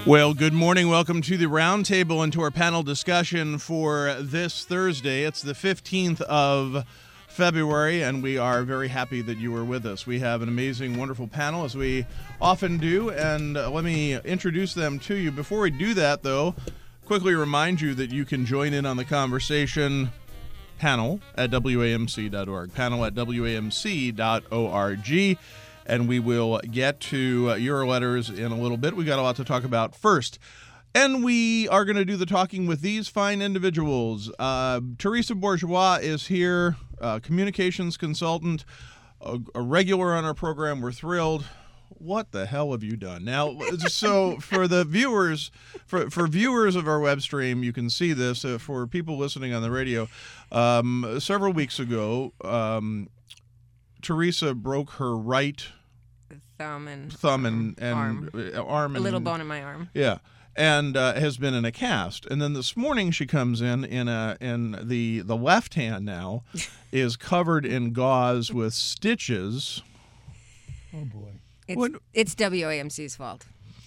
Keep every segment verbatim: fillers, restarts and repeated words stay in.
Well, good morning. Welcome to the roundtable and to our panel discussion for this Thursday. It's the fifteenth of February, and we are very happy that you are with us. We have an amazing, wonderful panel, as we often do, and uh, let me introduce them to you. Before we do that, though, quickly remind you that you can join in on the conversation. Panel at W A M C dot org. Panel at W A M C dot org. And we will get to uh, your letters in a little bit. We got a lot to talk about first. And we are going to do the talking with these fine individuals. Uh, Teresa Bourgeois is here, uh, communications consultant, a, a regular on our program. We're thrilled. What the hell have you done? Now, so for the viewers, for, for viewers of our web stream, you can see this. Uh, for people listening on the radio, um, several weeks ago, um, Teresa broke her right thumb and thumb and, and arm. arm and a little bone in my arm. Yeah, and uh, has been in a cast. And then this morning she comes in in a in the the left hand now is covered in gauze with stitches. Oh boy! It's, What? it's W A M C's fault.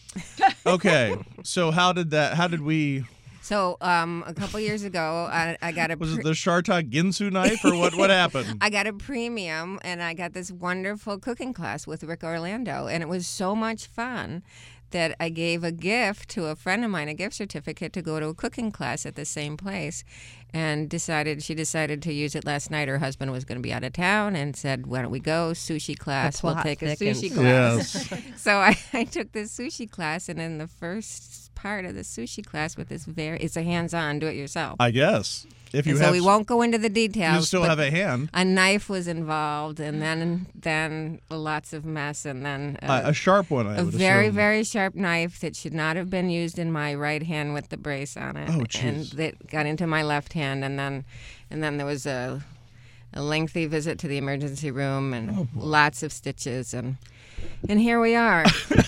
Okay, so how did that? How did we? So um, a couple years ago, I, I got a Was pre- it the Shartak Ginsu knife or what? What happened? I got a premium, and I got this wonderful cooking class with Rick Orlando, and it was so much fun that I gave a gift to a friend of mine, a gift certificate to go to a cooking class at the same place, and decided she decided to use it last night. Her husband was going to be out of town and said, why don't we go? Sushi class. We'll plot take a thickens. sushi class. Yes. So I, I took this sushi class, and in the first part of the sushi class with this very, it's a hands-on, do-it-yourself. I guess if you And have, so we won't go into the details. you still but have a hand. a knife was involved, and then then lots of mess, and then A, a sharp one. I a would very, assume. very sharp knife that should not have been used in my right hand with the brace on it. Oh, and jeez. that got into my left hand, and then and then there was a a lengthy visit to the emergency room and Oh, lots of stitches, and and here we are.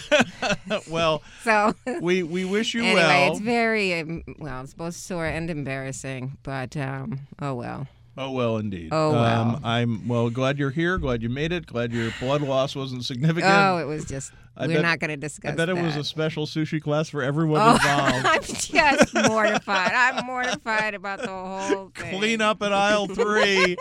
Well, So we we wish you anyway, well. it's very um, well, it's both sore and embarrassing, but um, oh well. Oh, well, indeed. Oh, well. Um, I'm, well, glad you're here. Glad you made it. Glad your blood loss wasn't significant. Oh, it was just. I we're bet- not going to discuss I bet it was that. a special sushi class for everyone Oh, involved. I'm just mortified. I'm mortified about the whole thing. Clean up at aisle three.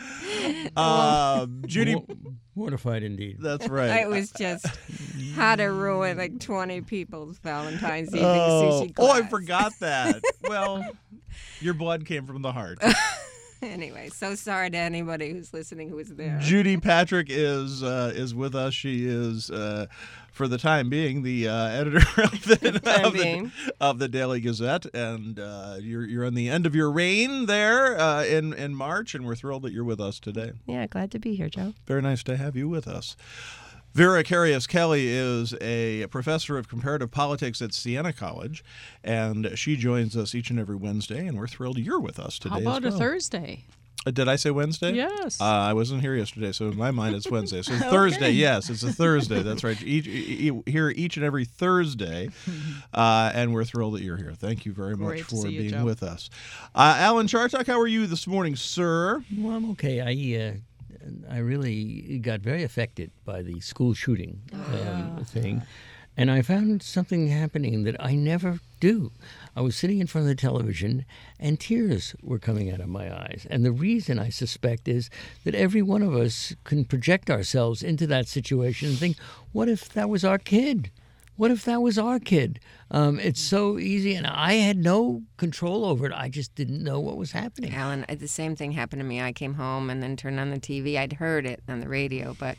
um, Judy, Mor- mortified indeed. that's right. It was just how to ruin like twenty people's Valentine's evening oh, sushi class. oh, I forgot that. Well, your blood came from the heart. Anyway, so sorry to anybody who's listening who was there. Judy Patrick is uh, is with us. She is, uh, for the time being, the uh, editor of the, Time of, the, being. of the Daily Gazette, and uh, you're you're on the end of your reign there uh, in in March, and we're thrilled that you're with us today. Yeah, glad to be here, Joe. Very nice to have you with us. Vera Carius Kelly is a professor of comparative politics at Siena College, and she joins us each and every Wednesday, and we're thrilled you're with us today. How about as a well. Thursday? Uh, Did I say Wednesday? Yes. Uh, I wasn't here yesterday, so in my mind it's Wednesday. So Thursday, yes, it's a Thursday. That's right. Each, e- e- here each and every Thursday, uh, and we're thrilled that you're here. Thank you very much Great to for see you, being Joe. with us. Uh, Alan Chartok, how are you this morning, sir? Well, I'm okay. I uh, I really got very affected by the school shooting um, thing, and I found something happening that I never do. I was sitting in front of the television, and tears were coming out of my eyes. And the reason, I suspect, is that every one of us can project ourselves into that situation and think, what if that was our kid? What if that was our kid? Um, it's so easy, and I had no control over it. I just didn't know what was happening. Alan, uh, the same thing happened to me. I came home and then turned on the T V. I'd heard it on the radio, but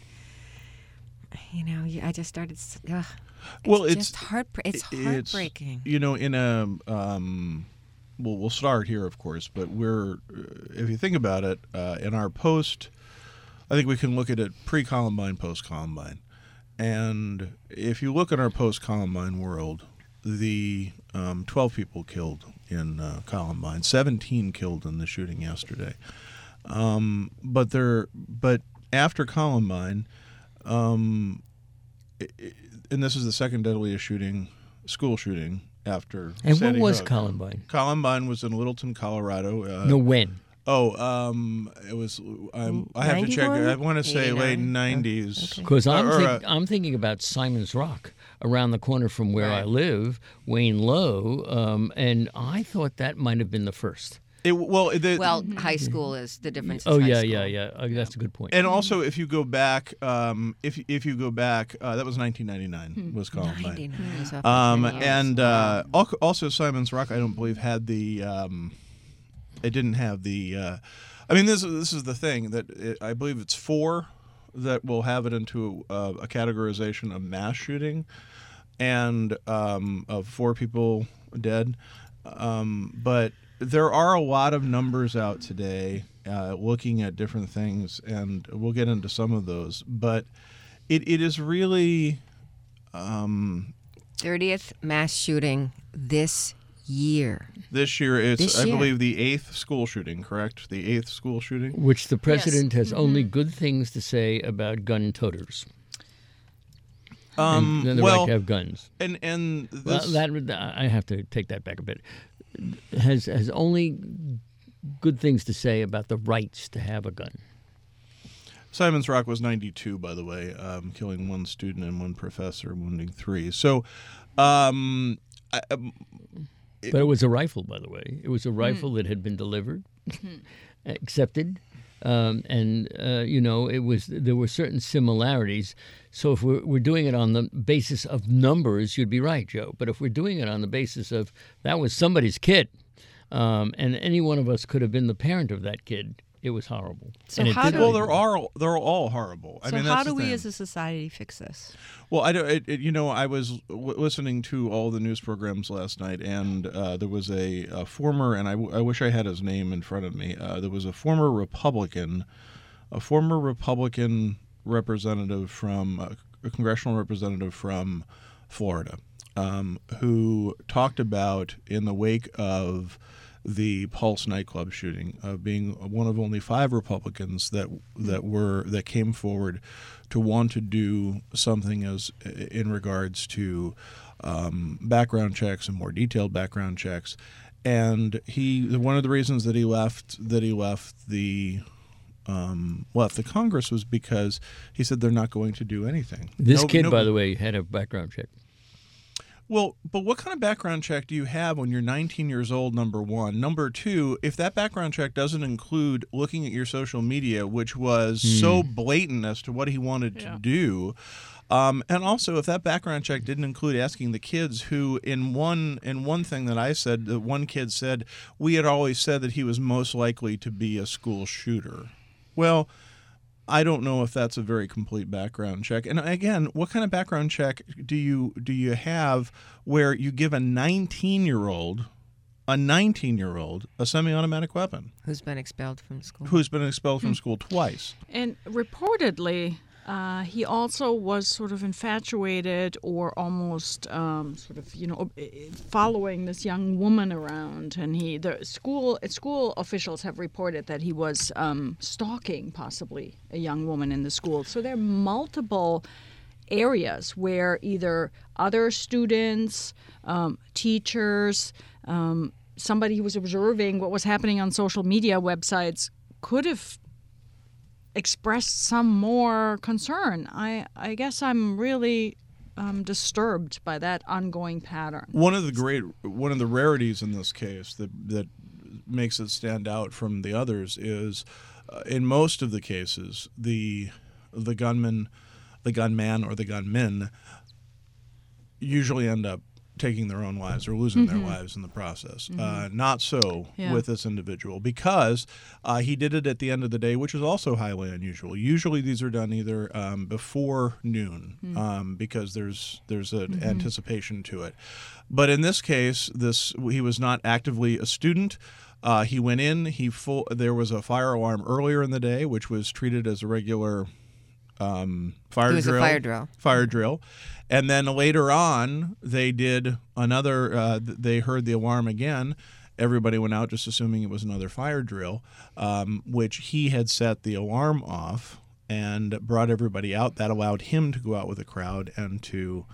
you know, you- I just started. s- Ugh, it's Well, it's- just heartbreak. It's heartbreaking. You know, in a um, well, we'll start here, of course, but we're uh, if you think about it, uh, in our post, I think we can look at it pre-Columbine, post-Columbine, and if you look at our post-Columbine world, the um, twelve people killed in uh, Columbine, seventeen killed in the shooting yesterday, um, but there, but after Columbine. Um, it, it, and this is the second deadliest shooting, school shooting after And Sandy what was Hook. Columbine? Columbine was in Littleton, Colorado. Uh, No, when? Oh, um, it was. Um, I have to check. I want to say late eighty-nine? nineties. Okay. Because I'm, Or, think, uh, I'm thinking about Simon's Rock around the corner from where I Right. live, Wayne Low, um, and I thought that might have been the first. It, well, the, Well, high school is the difference. Oh is high yeah, school. yeah, yeah. Uh, that's a good point. and also if you go back, um, if if you go back, uh, that was nineteen ninety-nine. Was Columbine. ninety-nine is up Um, for ten years. and uh, al- also Simon's Rock, I don't believe had the. Um, it didn't have the. Uh, I mean, this this is the thing that it, I believe it's four that will have it into a, a categorization of mass shooting, and um, of four people dead. Um, but there are a lot of numbers out today uh, looking at different things, and we'll get into some of those. But it, it is really. Um, thirtieth mass shooting this year. This year, it's This I year. believe the eighth school shooting. Correct, the eighth school shooting. Which the president has Mm-hmm. only good things to say about gun toters. Um, and then the well, right to have guns. and and Well, this, that I have to take that back a bit. Has has only good things to say about the rights to have a gun. Simon's Rock was ninety-two, by the way, um, killing one student and one professor, wounding three. So, um, I, um, But it was a rifle, by the way. It was a rifle that had been delivered, accepted, um, and uh, you know, it was there were certain similarities. So if we're, we're doing it on the basis of numbers, you'd be right, Joe. But if we're doing it on the basis of that was somebody's kid, um, and any one of us could have been the parent of that kid, it was horrible. So and it how did do- well, really they're all they're all horrible. I So mean, how that's do the we thing. as a society fix this? Well, I don't. It, it, you know, I was w- listening to all the news programs last night, and uh, there was a, a former, and I, w- I wish I had his name in front of me. Uh, there was a former Republican, a former Republican representative from uh, a congressional representative from Florida, um, who talked about in the wake of the Pulse nightclub shooting, of being one of only five Republicans that that were that came forward to want to do something as in regards to um, background checks and more detailed background checks. And he one of the reasons that he left that he left the um, left the Congress was because he said they're not going to do anything. This No- kid, no- by the way, had a background check. Well, but what kind of background check do you have when you're nineteen years old, number one? Number two, if that background check doesn't include looking at your social media, which was so blatant as to what he wanted Yeah. to do, um, and also if that background check didn't include asking the kids who, in one in one thing that I said, that one kid said, we had always said that he was most likely to be a school shooter. Well, I don't know if that's a very complete background check. And again, what kind of background check do you do you have where you give a nineteen-year-old, a nineteen-year-old, a semi-automatic weapon Who's been expelled from school? who's been expelled from school twice? And reportedly, uh, he also was sort of infatuated or almost um, sort of, you know, following this young woman around. And he, the school school officials have reported that he was um, stalking possibly a young woman in the school. So there are multiple areas where either other students, um, teachers, um, somebody who was observing what was happening on social media websites could have expressed some more concern. I, I guess I'm really um, disturbed by that ongoing pattern. One of the great, one of the rarities in this case that that makes it stand out from the others is, uh, in most of the cases, the the gunman, the gunman or the gunmen usually end up taking their own lives or losing their lives in the process. Uh, not so Yeah. with this individual because uh, he did it at the end of the day, which is also highly unusual. Usually these are done either um, before noon um, because there's there's an anticipation to it. But in this case, this he was not actively a student. Uh, he went in. He full. There was a fire alarm earlier in the day, which was treated as a regular um, fire It was a drill. fire drill. Fire drill, and then later on they did another. Uh, th- they heard the alarm again. Everybody went out, just assuming it was another fire drill, um, which he had set the alarm off and brought everybody out. That allowed him to go out with the crowd and to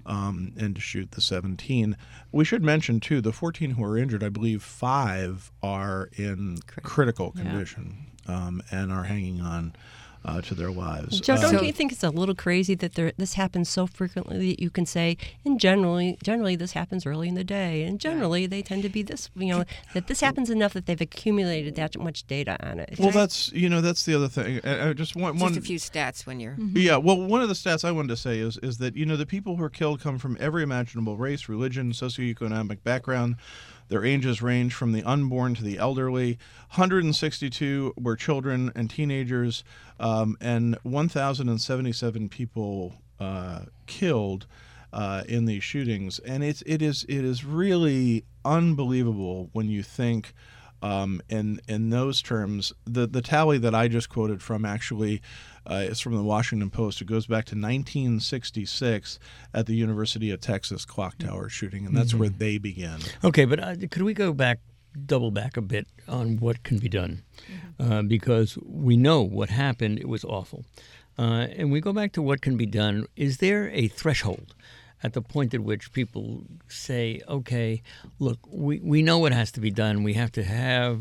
um, and to shoot the seventeen. We should mention, too, the fourteen who are injured, I believe five are in critical condition um, and are hanging on Uh, to their lives. Joe, Uh, don't So- you think it's a little crazy that there, this happens so frequently that you can say, and generally, generally this happens early in the day, and generally they tend to be this, you know, that this happens enough that they've accumulated that much data on it. well, that's you know that's the other thing. I, I just want one. Just a few stats when you're. Yeah, well, one of the stats I wanted to say is is that you know the people who are killed come from every imaginable race, religion, socioeconomic background. Their ages range from the unborn to the elderly. one hundred sixty-two were children and teenagers, um, and one thousand seventy-seven people uh, killed uh, in these shootings. And it's it is it is really unbelievable when you think. Um, in in those terms, the the tally that I just quoted from actually uh, is from the Washington Post. It goes back to nineteen sixty-six at the University of Texas clock tower shooting, and that's Mm-hmm. where they began. Okay, but uh, could we go back, double back a bit on what can be done? Uh, because we know what happened. It was awful. Uh, and we go back to what can be done. Is there a threshold at the point at which people say, okay, look, we, we know what has to be done. We have to have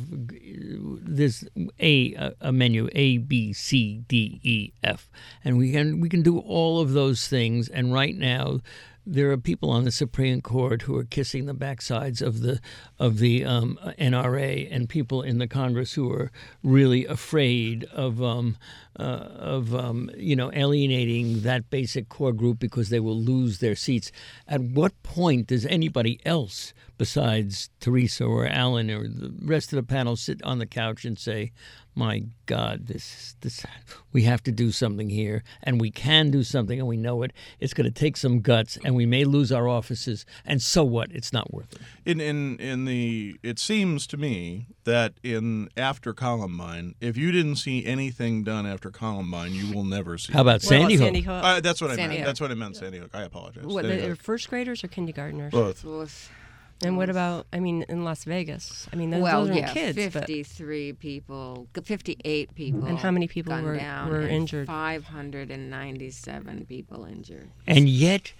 this a a menu A B C D E F, and we can we can do all of those things. And right now, there are people on the Supreme Court who are kissing the backsides of the of the um, N R A, and people in the Congress who are really afraid of um, uh, of um, you know alienating that basic core group because they will lose their seats. At what point does anybody else besides Teresa or Alan or the rest of the panel sit on the couch and say, my God, this this we have to do something here, and we can do something, and we know it. It's going to take some guts, and we may lose our offices, and so what? It's not worth it. In in in the it seems to me that in after Columbine, if you didn't see anything done after Columbine, you will never see. How about it. Sandy Hook? Sandy Hook. Uh, that's what I Sandy meant. Hook. That's what I meant. Sandy Hook. I apologize. What, Sandy they're Hook. first graders or kindergartners? Both. Oof. And what about, I mean, in Las Vegas? I mean, those, Well, those are yeah, kids. but- fifty-three people, fifty-eight people. And how many people gunned were- down were and injured? five hundred ninety-seven people injured. And yet,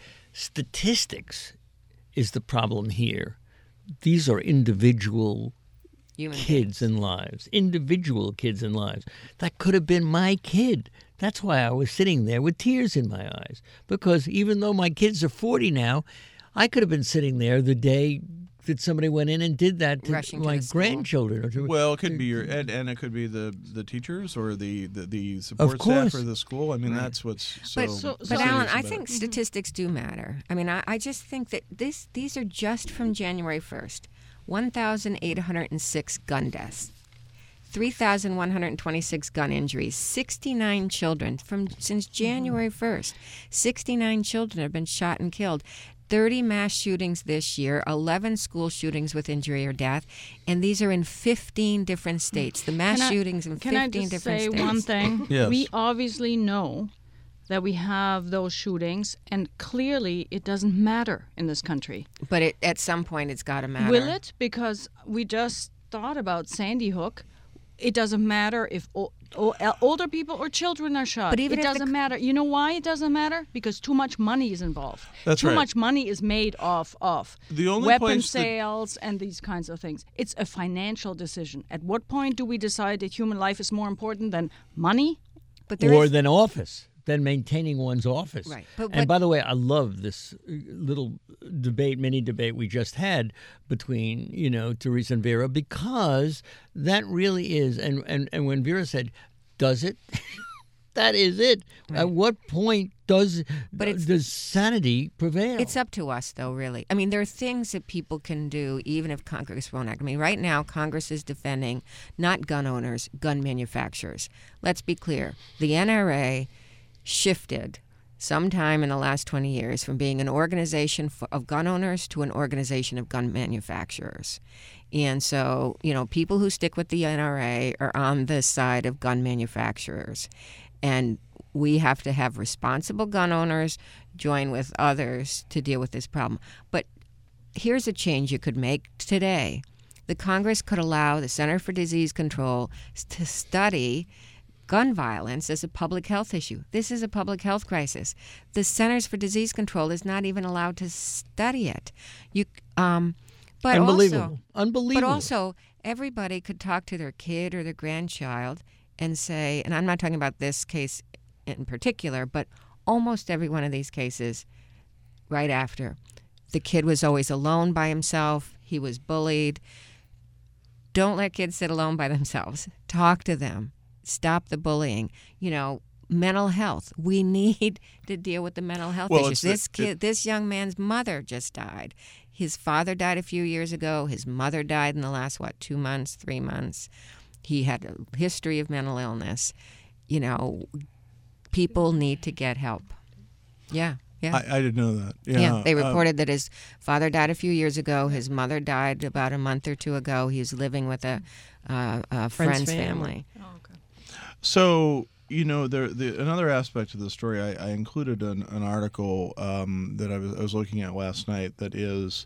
statistics is the problem here. These are individual Human kids and lives, individual kids and lives. That could have been my kid. That's why I was sitting there with tears in my eyes. Because even though my kids are forty now, I could have been sitting there the day that somebody went in and did that to Rushing to my the school. grandchildren. Or to, Well, it could be your and, and it could be the, the teachers or the, the, the support course. staff or the school. I mean, that's what's so. But, So- but so- Alan, serious I about think it. statistics do matter. I mean, I, I just think that this these are just from January first. one thousand eight hundred six gun deaths, three thousand one hundred twenty-six gun injuries, sixty-nine children from since January first. sixty-nine children have been shot and killed. thirty mass shootings this year, eleven school shootings with injury or death, and these are in fifteen different states. The mass Can I- shootings in Can I fifteen just different say states. one thing? Yes. We obviously know that we have those shootings, and clearly it doesn't matter in this country. But it, at some point, it's got to matter. Will it? Because we just thought about Sandy Hook. It doesn't matter if o- o- older people or children are shot. But even it if the doesn't c- matter. You know why it doesn't matter? Because too much money is involved. That's too right. much money is made off of The only weapon place that- sales and these kinds of things. It's a financial decision. At what point do we decide that human life is more important than money? But there or is- than office, than maintaining one's office. Right. But and what- by the way, I love this uh, little debate, mini debate we just had between, you know, Teresa and Vera, because that really is, and, and, and when Vera said, does it? That is it. At what point does But it's- does sanity prevail? It's up to us, though, really. I mean, there are things that people can do even if Congress won't act. I mean, right now, Congress is defending not gun owners, gun manufacturers. Let's be clear. The N R A shifted sometime in the last twenty years from being an organization for, of gun owners to an organization of gun manufacturers. And so, you know, people who stick with the N R A are on the side of gun manufacturers. And we have to have responsible gun owners join with others to deal with this problem. But here's a change you could make today. The Congress could allow the Center for Disease Control to study gun violence as a public health issue. This is a public health crisis. The Centers for Disease Control is not even allowed to study it. You, um, but Unbelievable. Also, Unbelievable. But also, everybody could talk to their kid or their grandchild and say, and I'm not talking about this case in particular, but almost every one of these cases, right after, the kid was always alone by himself. He was bullied. Don't let kids sit alone by themselves. Talk to them. Stop the bullying. You know, mental health. We need to deal with the mental health Well, issues. it's the- This kid, this young man's mother just died. His father died a few years ago. His mother died in the last, what, two months, three months. He had a history of mental illness. You know, people need to get help. Yeah. Yeah. I, I didn't know that. Yeah, Yeah, they uh, reported that his father died a few years ago. His mother died about a month or two ago. He was living with a, uh, a Friend's friend's family. family. Oh, okay. So, you know, there the another aspect of the story, I, I included an, an article um, that I was, I was looking at last night that is,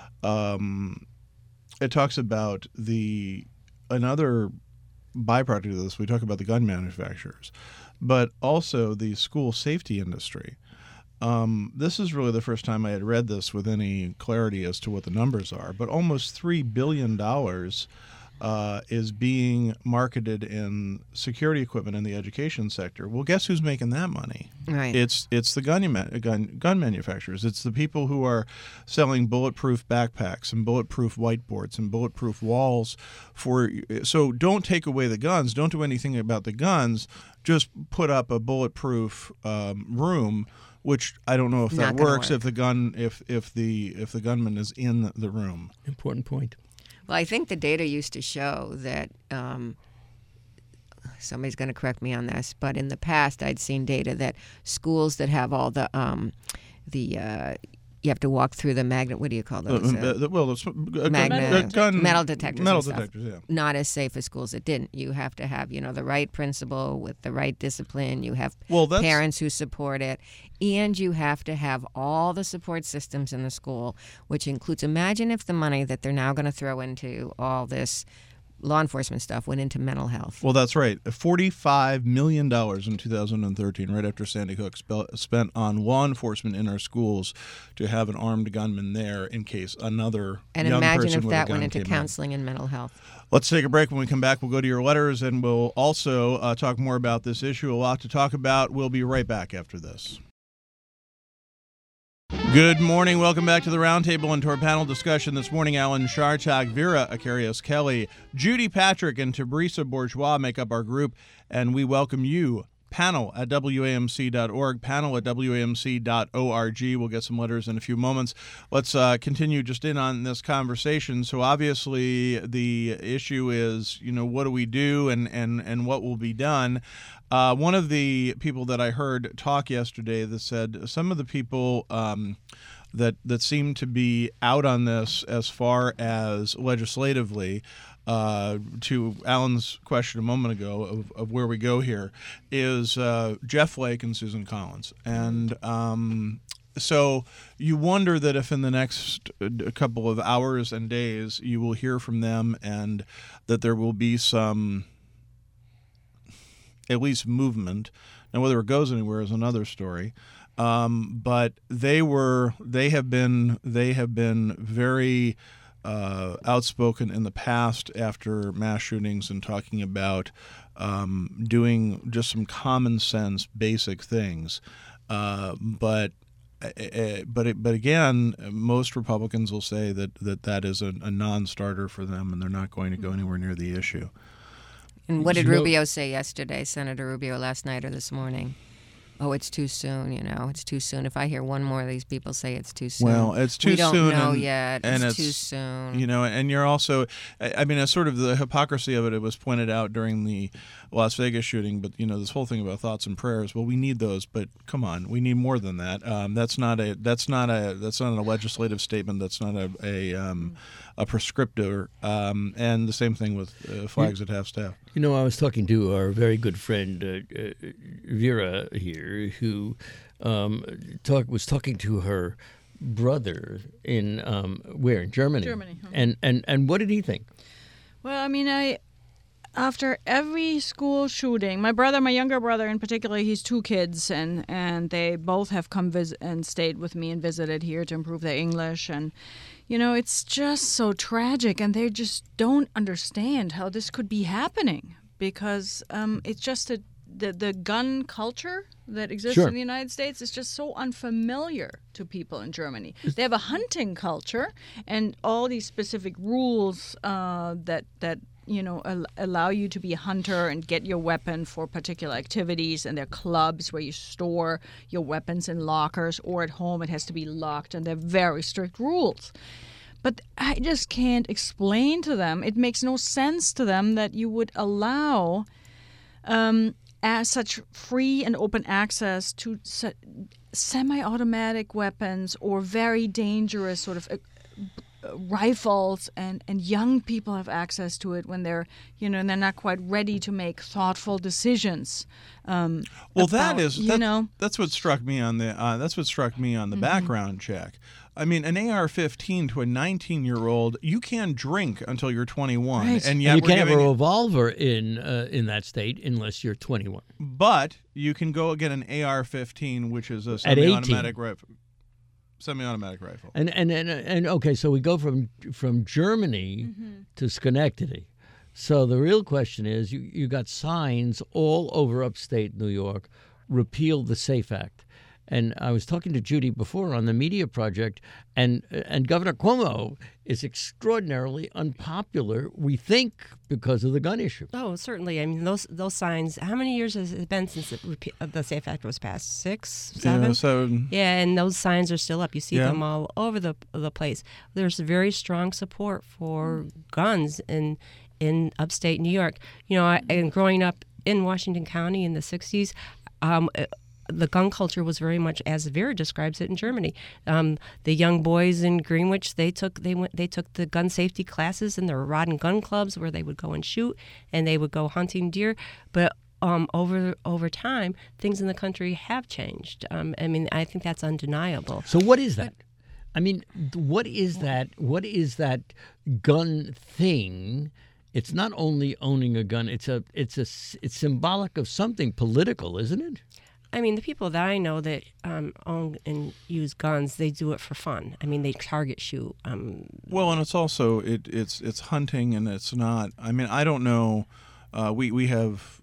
um, it talks about the another byproduct of this. We talk about the gun manufacturers, but also the school safety industry. Um, this is really the first time I had read this with any clarity as to what the numbers are, but almost three billion dollars uh, is being marketed in security equipment in the education sector. Well, guess who's making that money? Right. It's it's the gun, gun gun manufacturers. It's the people who are selling bulletproof backpacks and bulletproof whiteboards and bulletproof walls for. So don't take away the guns. Don't do anything about the guns. Just put up a bulletproof um, room. Which I don't know if that Not gonna works work. if the gun if if the if the gunman is in the room. Important point. Well, I think the data used to show that um, somebody's going to correct me on this, but in the past I'd seen data that schools that have all the um, the uh, you have to walk through the magnet. What do you call those? Uh, Uh, uh, well, it's, uh, gun- magnet- uh, gun, metal detectors Metal and stuff. detectors, yeah. not as safe as schools that didn't. You have to have, you know, the right principal with the right discipline. You have Well, that's- parents who support it. And you have to have all the support systems in the school, which includes, imagine if the money that they're now going to throw into all this law enforcement stuff went into mental health. Well, that's right. forty-five million dollars in two thousand thirteen, right after Sandy Hook, spe- spent on law enforcement in our schools to have an armed gunman there in case another And young imagine person if with a that gun went into came in. counseling and mental health. Let's take a break. When we come back, we'll go to your letters, and we'll also uh, talk more about this issue. A lot to talk about. We'll be right back after this. Good morning. Welcome back to the Roundtable and to our panel discussion this morning. Alan Chartak, Vera Akarios Kelly, Judy Patrick, and Tabrisa Bourgeois make up our group, and we welcome you. Panel at W A M C dot org, panel at W A M C dot org. We'll get some letters in a few moments. Let's uh, continue just in on this conversation. So obviously the issue is, you know, what do we do and, and, and what will be done? Uh, one of the people that I heard talk yesterday that said some of the people um, that, that seem to be out on this as far as legislatively, Uh, to Alan's question a moment ago of, of where we go here, is uh, Jeff Flake and Susan Collins. And um, so you wonder that if in the next uh, couple of hours and days you will hear from them and that there will be some, at least movement. Now, whether it goes anywhere is another story. Um, but they were, they have been, they have been very Uh, outspoken in the past after mass shootings and talking about um, doing just some common sense, basic things. Uh, but uh, but it, but again, most Republicans will say that that, that is a, a non-starter for them, and they're not going to go anywhere near the issue. And what did You know- Rubio say yesterday, Senator Rubio, last night or this morning? Oh, it's too soon, you know, it's too soon. If I hear one more of these people say it's too soon. Well, it's too we don't soon know and- yet. and it's, it's, too soon. You know, and you're also, I I mean, it's sort of the hypocrisy of it. It was pointed out during the Las Vegas shooting, but, you know, this whole thing about thoughts and prayers, well, we need those, but come on, we need more than that. Um, that's not a, that's not a, that's not a legislative statement. That's not a, a, um, a prescriptor. Um, and the same thing with uh, flags at half staff. You know, I was talking to our very good friend uh, uh, Vera here, who um, talk, was talking to her brother in um, where in Germany. Germany, huh? And and and what did he think? Well, I mean, I after every school shooting, my brother, my younger brother in particular, he's two kids, and, and they both have come visit and stayed with me and visited here to improve their English. And, you know, it's just so tragic, and they just don't understand how this could be happening because um, it's just a, the, the gun culture that exists Sure. in the United States is just so unfamiliar to people in Germany. They have a hunting culture and all these specific rules uh, that that you know al- allow you to be a hunter and get your weapon for particular activities. And there are clubs where you store your weapons in lockers, or at home it has to be locked, and they're very strict rules. But I just can't explain to them. It makes no sense to them that you would allow um, as such free and open access to se- semi-automatic weapons or very dangerous sort of uh, rifles, and, and young people have access to it when they're, you know, and they're not quite ready to make thoughtful decisions. Um, Well, about, that is you that, know, that's what struck me on the uh, that's what struck me on the Mm-hmm. background check. I mean, an A R fifteen to a nineteen-year-old, you can drink until you're twenty-one, Right. and yet And you we're can't have a giving, revolver in uh, in that state unless you're twenty-one. but you can go get an A R fifteen, which is a At eighteen. semi-automatic rifle. Semi-automatic rifle. And and and, and okay, so we go from from Germany to Schenectady. So the real question is, you you got signs all over upstate New York, repeal the SAFE Act. And I was talking to Judy before on the media project, and and Governor Cuomo is extraordinarily unpopular, we think, because of the gun issue. Oh, certainly. I mean, those those signs. How many years has it been since it repe- uh, the SAFE Act was passed? Six, seven. Yeah, so Yeah, and those signs are still up. You see Yeah. them all over the the place. There's very strong support for guns in in upstate New York. You know, I, and growing up in Washington County in the sixties, um, uh, the gun culture was very much as Vera describes it in Germany. Um, the young boys in Greenwich, they took they went they took the gun safety classes in the rod and gun clubs where they would go and shoot, and they would go hunting deer. But Um, over over time, things in the country have changed. Um, I mean, I think that's undeniable. So what is that? I mean, what is that? What is that gun thing? It's not only owning a gun. It's a it's a it's symbolic of something political, isn't it? I mean, the people that I know that um, own and use guns, they do it for fun. I mean, they target shoot. Um, well, and it's also it it's it's hunting, and it's not. I mean, I don't know. Uh, we we have.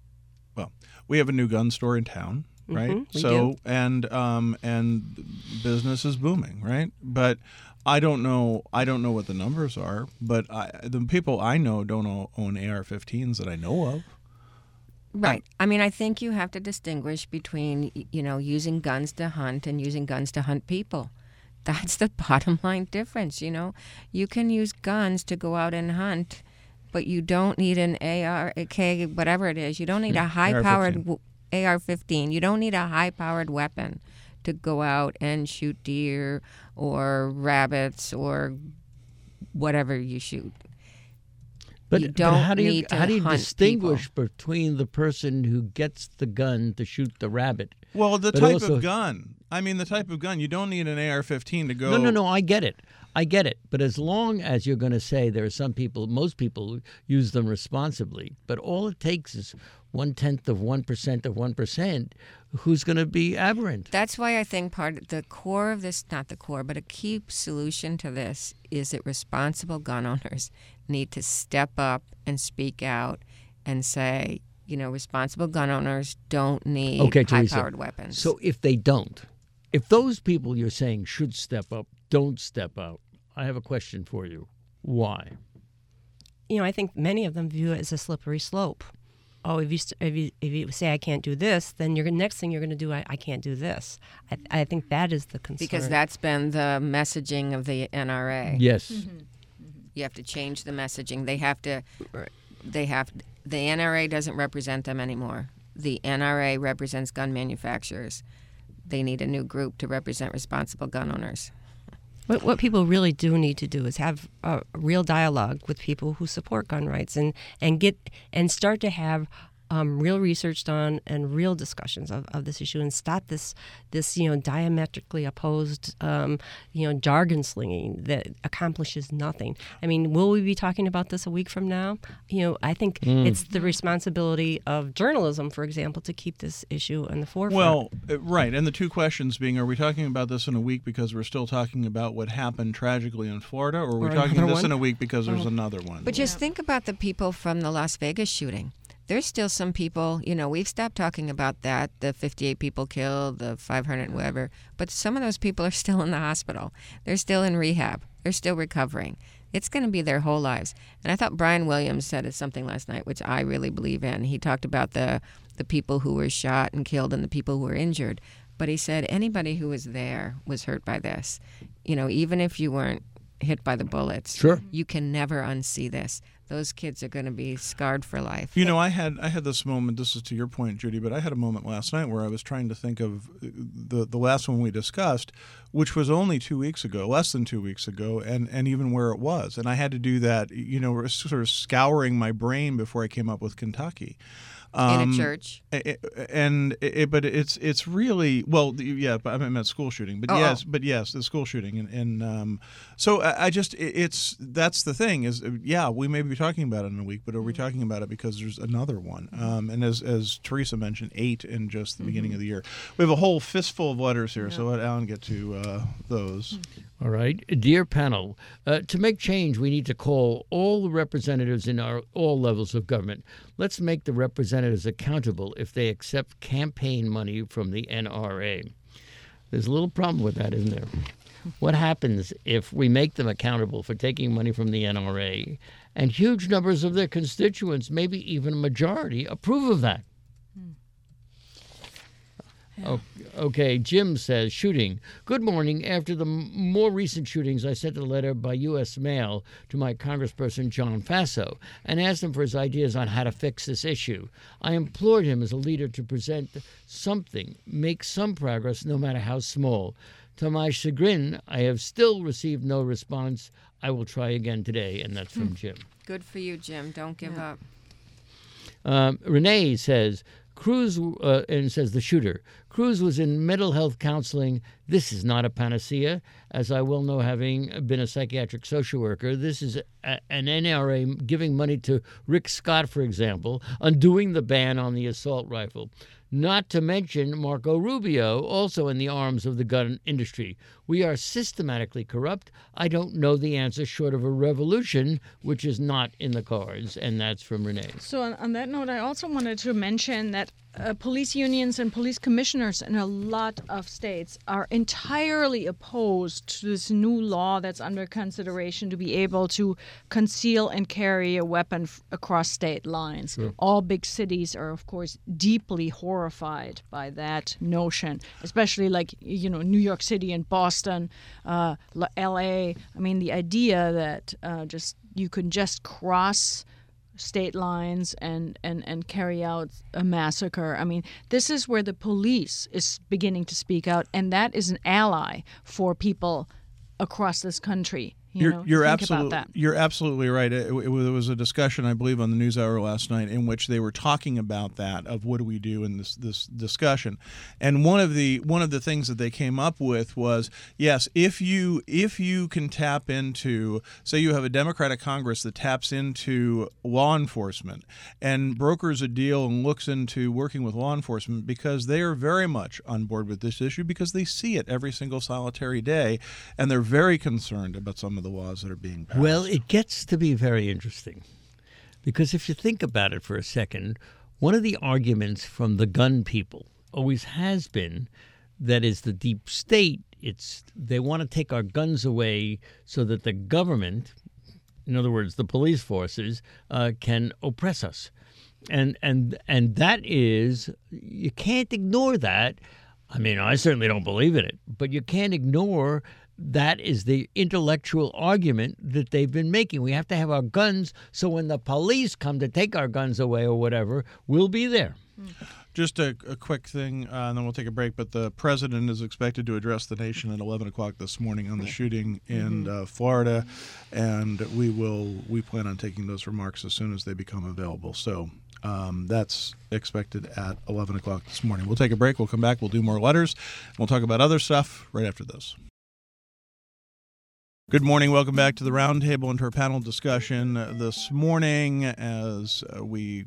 We have a new gun store in town, right? Mm-hmm, we so do. and um and business is booming, right? But I don't know. I don't know what the numbers are. But I, the people I know don't o- own A R fifteens that I know of. Right. I mean, I think you have to distinguish between, y- you know, using guns to hunt and using guns to hunt people. That's the bottom line difference, you know. You can use guns to go out and hunt, but you don't need an A R, a K, whatever it is. You don't need a high-powered w- A R fifteen. You don't need a high-powered weapon to go out and shoot deer or rabbits or whatever you shoot. But, You but don't how do you need to how do you hunt distinguish between the person who gets the gun to shoot the rabbit? Well, the But type also- of gun. I mean, the type of gun. You don't need an A R fifteen to go. No, no, no. I get it. I get it. But as long as you're going to say there are some people, most people use them responsibly, but all it takes is one tenth of one percent of one percent. Who's going to be aberrant? That's why I think part of the core of this, not the core, but a key solution to this is that responsible gun owners need to step up and speak out and say, you know, responsible gun owners don't need Okay, Teresa. high-powered weapons. So if they don't, if those people you're saying should step up don't step up, I have a question for you. Why? you know, I think many of them view it as a slippery slope. Oh, if you st- if you if you say I can't do this, then your next thing you're going to do I, I can't do this. I, I think that is the concern. because that's been the messaging of the N R A. Yes. You have to change the messaging. They have to, they have, the N R A doesn't represent them anymore. The N R A represents gun manufacturers. They need a new group to represent responsible gun owners. What, what people really do need to do is have a real dialogue with people who support gun rights and, and get and start to have um, real research done and real discussions of, of this issue, and stop this this you know diametrically opposed um, you know jargon slinging that accomplishes nothing. I mean, will we be talking about this a week from now? You know, I think Mm. it's the responsibility of journalism, for example, to keep this issue in the forefront. Well, uh, right. And the two questions being, are we talking about this in a week because we're still talking about what happened tragically in Florida, or are we Or talking another this one? in a week because there's another one? But just think about the people from the Las Vegas shooting. There's still some people, you know, we've stopped talking about that, the fifty-eight people killed, the five hundred, whatever. But some of those people are still in the hospital. They're still in rehab. They're still recovering. It's going to be their whole lives. And I thought Brian Williams said something last night, which I really believe in. He talked about the, the people who were shot and killed and the people who were injured. But he said anybody who was there was hurt by this. You know, even if you weren't hit by the bullets, Sure. you can never unsee this. Those kids are going to be scarred for life. You know, I had I had this moment. This is to your point, Judy, but I had a moment last night where I was trying to think of the the last one we discussed, which was only two weeks ago, less than two weeks ago, and, and even where it was. And I had to do that, you know, sort of scouring my brain before I came up with Kentucky. In Um, a church. I- I- and it, but it's it's really well, yeah. But I meant school shooting, but Oh, yes, oh. but yes, the school shooting, and, and um, so I, I just it, it's that's the thing is, yeah, we may be talking about it in a week, but are we talking about it because there's another one? Um, and as as Teresa mentioned, eight in just the beginning of the year. We have a whole fistful of letters here, so let Alan get to uh, those. All right. Dear panel, uh, to make change, we need to call all the representatives in our all levels of government. Let's make the representatives accountable if they accept campaign money from the N R A. There's a little problem with that, isn't there? What happens if we make them accountable for taking money from the N R A and huge numbers of their constituents, maybe even a majority, approve of that? Oh, okay, Jim says, shooting. Good morning. After the m- more recent shootings, I sent a letter by U S mail to my Congressperson, John Faso, and asked him for his ideas on how to fix this issue. I implored him as a leader to present something, make some progress, no matter how small. To my chagrin, I have still received no response. I will try again today, and that's from Jim. Good for you, Jim. Don't give up. Um, Renee says, Cruz, uh, and says the shooter, Cruz was in mental health counseling. This is not a panacea. As I well know, having been a psychiatric social worker, this is a, an N R A giving money to Rick Scott, for example, undoing the ban on the assault rifle. Not to mention Marco Rubio, also in the arms of the gun industry. We are systematically corrupt. I don't know the answer short of a revolution, which is not in the cards. And that's from Renee. So on, on that note, I also wanted to mention that uh, police unions and police commissioners in a lot of states are entirely opposed to this new law that's under consideration to be able to conceal and carry a weapon f- across state lines. Sure. All big cities are, of course, deeply horrified by that notion, especially like, you know, New York City and Boston, uh, L A. I mean, the idea that uh, just you can just cross state lines and, and, and carry out a massacre. I mean, this is where the police is beginning to speak out, and that is an ally for people across this country. You You're, know, you're think absolutely about that. you're absolutely right. It, it was a discussion, I believe, on the NewsHour last night in which they were talking about that of what do we do in this this discussion, and one of the one of the things that they came up with was yes, if you if you can tap into, say, you have a Democratic Congress that taps into law enforcement and brokers a deal and looks into working with law enforcement because they are very much on board with this issue because they see it every single solitary day, and they're very concerned about some of the laws that are being passed. Well, it gets to be very interesting because if you think about it for a second, one of the arguments from the gun people always has been that is the deep state. It's they want to take our guns away so that the government, in other words, the police forces, uh, can oppress us, and and and that is you can't ignore that. I mean, I certainly don't believe in it, but you can't ignore. That is the intellectual argument that they've been making. We have to have our guns so when the police come to take our guns away or whatever, we'll be there. Just a, a quick thing, uh, and then we'll take a break. But the president is expected to address the nation at eleven o'clock this morning on the shooting in uh, Florida, and we will we plan on taking those remarks as soon as they become available. So Um, that's expected at eleven o'clock this morning. We'll take a break. We'll come back. We'll do more letters. We'll talk about other stuff right after this. Good morning. Welcome back to the Roundtable and to our panel discussion this morning as uh, we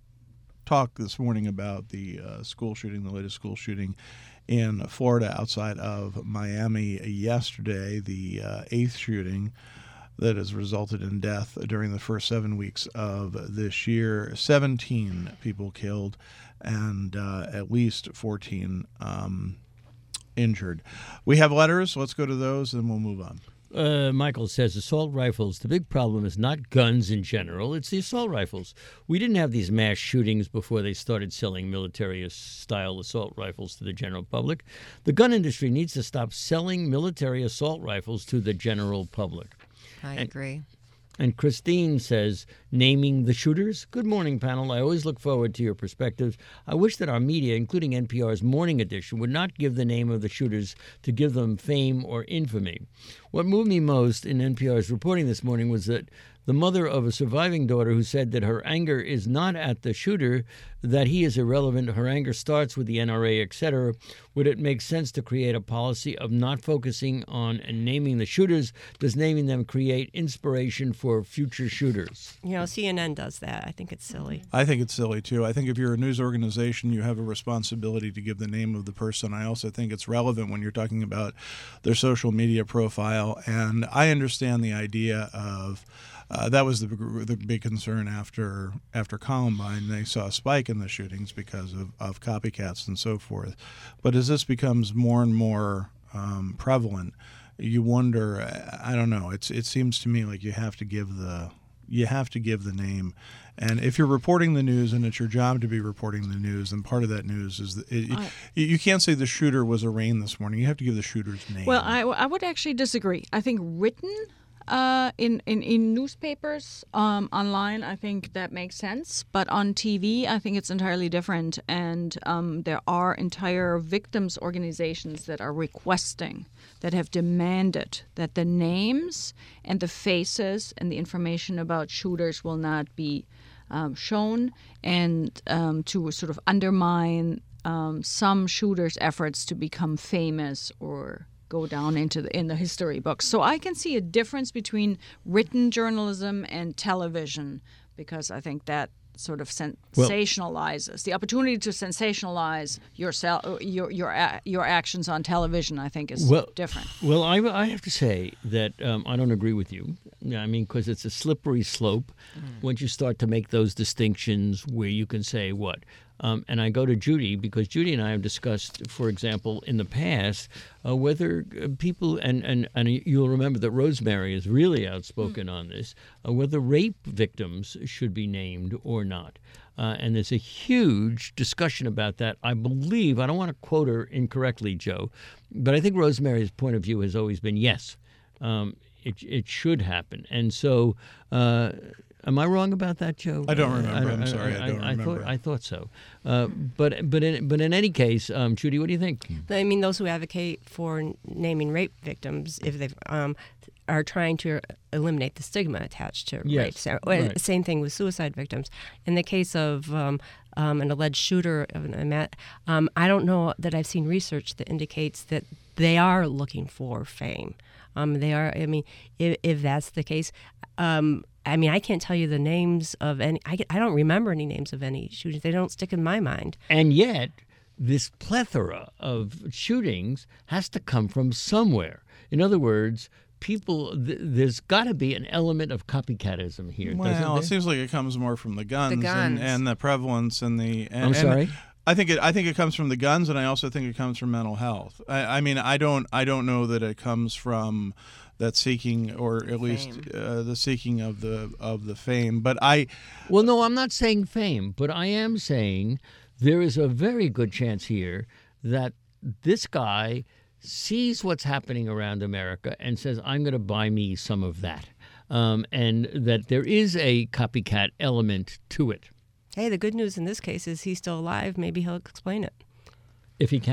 talk this morning about the uh, school shooting, the latest school shooting in Florida outside of Miami yesterday, the uh, eighth shooting that has resulted in death during the first seven weeks of this year. seventeen people killed and uh, at least fourteen um, injured. We have letters. Let's go to those and we'll move on. Uh, Michael says assault rifles, the big problem is not guns in general, it's the assault rifles. We didn't have these mass shootings before they started selling military-style assault rifles to the general public. The gun industry needs to stop selling military assault rifles to the general public. I and, agree. And Christine says, naming the shooters. Good morning, panel. I always look forward to your perspectives. I wish that our media, including N P R's Morning Edition, would not give the name of the shooters to give them fame or infamy. What moved me most in N P R's reporting this morning was that the mother of a surviving daughter who said that her anger is not at the shooter, that he is irrelevant, her anger starts with the N R A, et cetera. Would it make sense to create a policy of not focusing on and naming the shooters? Does naming them create inspiration for future shooters? You know, C N N does that. I think it's silly. I think it's silly, too. I think if you're a news organization, you have a responsibility to give the name of the person. I also think it's relevant when you're talking about their social media profile. And I understand the idea of Uh, that was the, the big concern after after Columbine. They saw a spike in the shootings because of, of copycats and so forth. But as this becomes more and more um, prevalent, you wonder. I don't know. It's it seems to me like you have to give the you have to give the name. And if you're reporting the news and it's your job to be reporting the news, then part of that news is that it, I, you, you can't say the shooter was arraigned this morning. You have to give the shooter's name. Well, I, I would actually disagree. I think written uh, in, in, in newspapers, um, online, I think that makes sense. But on T V, I think it's entirely different. And um, there are entire victims organizations that are requesting, that have demanded that the names and the faces and the information about shooters will not be um, shown, and um, to sort of undermine um, some shooters' efforts to become famous or go down into the in the history books. So I can see a difference between written journalism and television, because I think that sort of sensationalizes well, the opportunity to sensationalize yourself, your your your actions on television. I think is well, different. Well, I, I have to say that um, I don't agree with you. I mean, because it's a slippery slope mm. once you start to make those distinctions where you can say what. Um, and I go to Judy because Judy and I have discussed, for example, in the past, uh, whether people, and, and, and you'll remember that Rosemary is really outspoken mm. on this, uh, whether rape victims should be named or not. Uh, and there's a huge discussion about that. I believe, I don't want to quote her incorrectly, Joe, but I think Rosemary's point of view has always been yes, um, it, it should happen. And so... Uh, Am I wrong about that, Joe? I don't remember. I, I'm I, sorry. I, I don't I, remember. Thought, I thought so. Uh, but but in, but in any case, um, Judy, what do you think? I mean, those who advocate for naming rape victims, if they um, are trying to eliminate the stigma attached to yes, rape. So, right. Same thing with suicide victims. In the case of um, um, an alleged shooter, of an, um, I don't know that I've seen research that indicates that they are looking for fame. Um, they are. I mean, if, if that's the case. Um, I mean, I can't tell you the names of any. I, I don't remember any names of any shootings. They don't stick in my mind. And yet, this plethora of shootings has to come from somewhere. In other words, people, th- there's got to be an element of copycatism here. Well, doesn't there? it seems like it comes more from the guns, The guns. And, and the prevalence and the. And, I'm sorry. And I think it. I think it comes from the guns, and I also think it comes from mental health. I, I mean, I don't. I don't know that it comes from that seeking, or at least uh, the seeking of the of the fame. But I, well, no, I'm not saying fame, but I am saying there is a very good chance here that this guy sees what's happening around America and says, "I'm going to buy me some of that," um, and that there is a copycat element to it. Hey, the good news in this case is he's still alive. Maybe he'll explain it. If he can.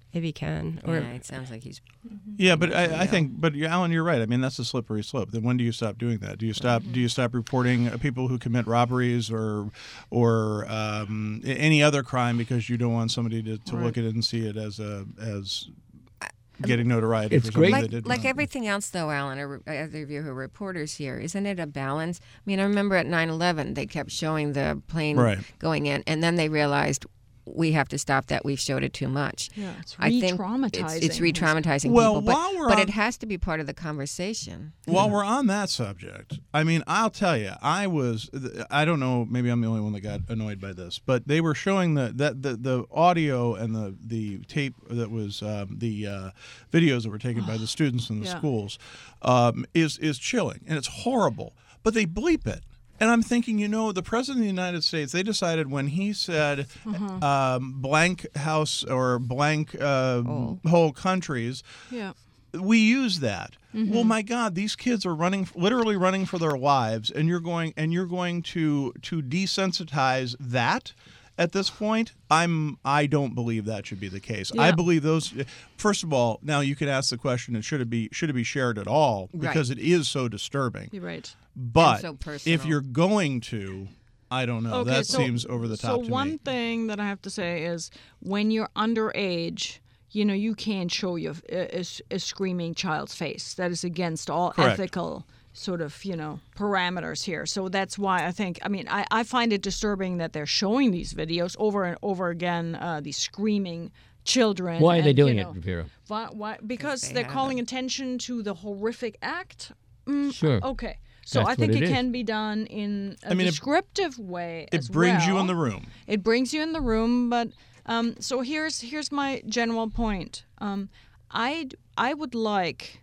if he can. Or Yeah, it sounds like he's. Yeah, but I, I Yeah. think, but Alan, you're right. I mean, that's a slippery slope. Then when do you stop doing that? Do you stop? Do you stop reporting uh, people who commit robberies or, or um, a- any other crime because you don't want somebody to, to look at it and see it as a as getting notoriety It's for something great. they Like, did like wrong? everything else, though, Alan, or other of you who are reporters here, isn't it a balance? I mean, I remember at nine eleven, they kept showing the plane Right. going in, and then they realized we have to stop that. We've showed it too much. Yeah, it's I think re-traumatizing. It's, it's re-traumatizing Well, people, but, while we're but on- it has to be part of the conversation. While we're on that subject, I mean, I'll tell you, I was, I don't know, maybe I'm the only one that got annoyed by this, but they were showing the that the, the audio and the, the tape that was um, the uh, videos that were taken by the students in the Yeah. schools um, is is chilling and it's horrible. But they bleep it. And I'm thinking, you know, the President of the United States, they decided when he said um, blank house or blank uh, whole countries, Yeah. we use that. Well, my God, these kids are running, literally running for their lives, and you're going and you're going to to desensitize that. At this point, I'm I don't believe that should be the case. I Yeah. believe those. First of all, now you can ask the question: and should it be should it be shared at all? Because it is so disturbing. You're right. But so if personal. you're going to, I don't know. Okay, that so- seems over the top So to one me. thing that I have to say is, when you're underage, you know, you can't show your a, a, a screaming child's face. That is against all Correct. ethical sort of, you know, parameters here. So that's why I think, I mean, I, I find it disturbing that they're showing these videos over and over again, uh, these screaming children. Why are they and, you doing know, it, Vera? Why, why? Because they they're have calling it. attention to the horrific act. Mm, Sure. Okay. So That's I think what it, it is. can be done in a I mean, it- descriptive way It as brings you well. in the room. It brings you in the room, but um, so here's here's my general point. Um, I I would like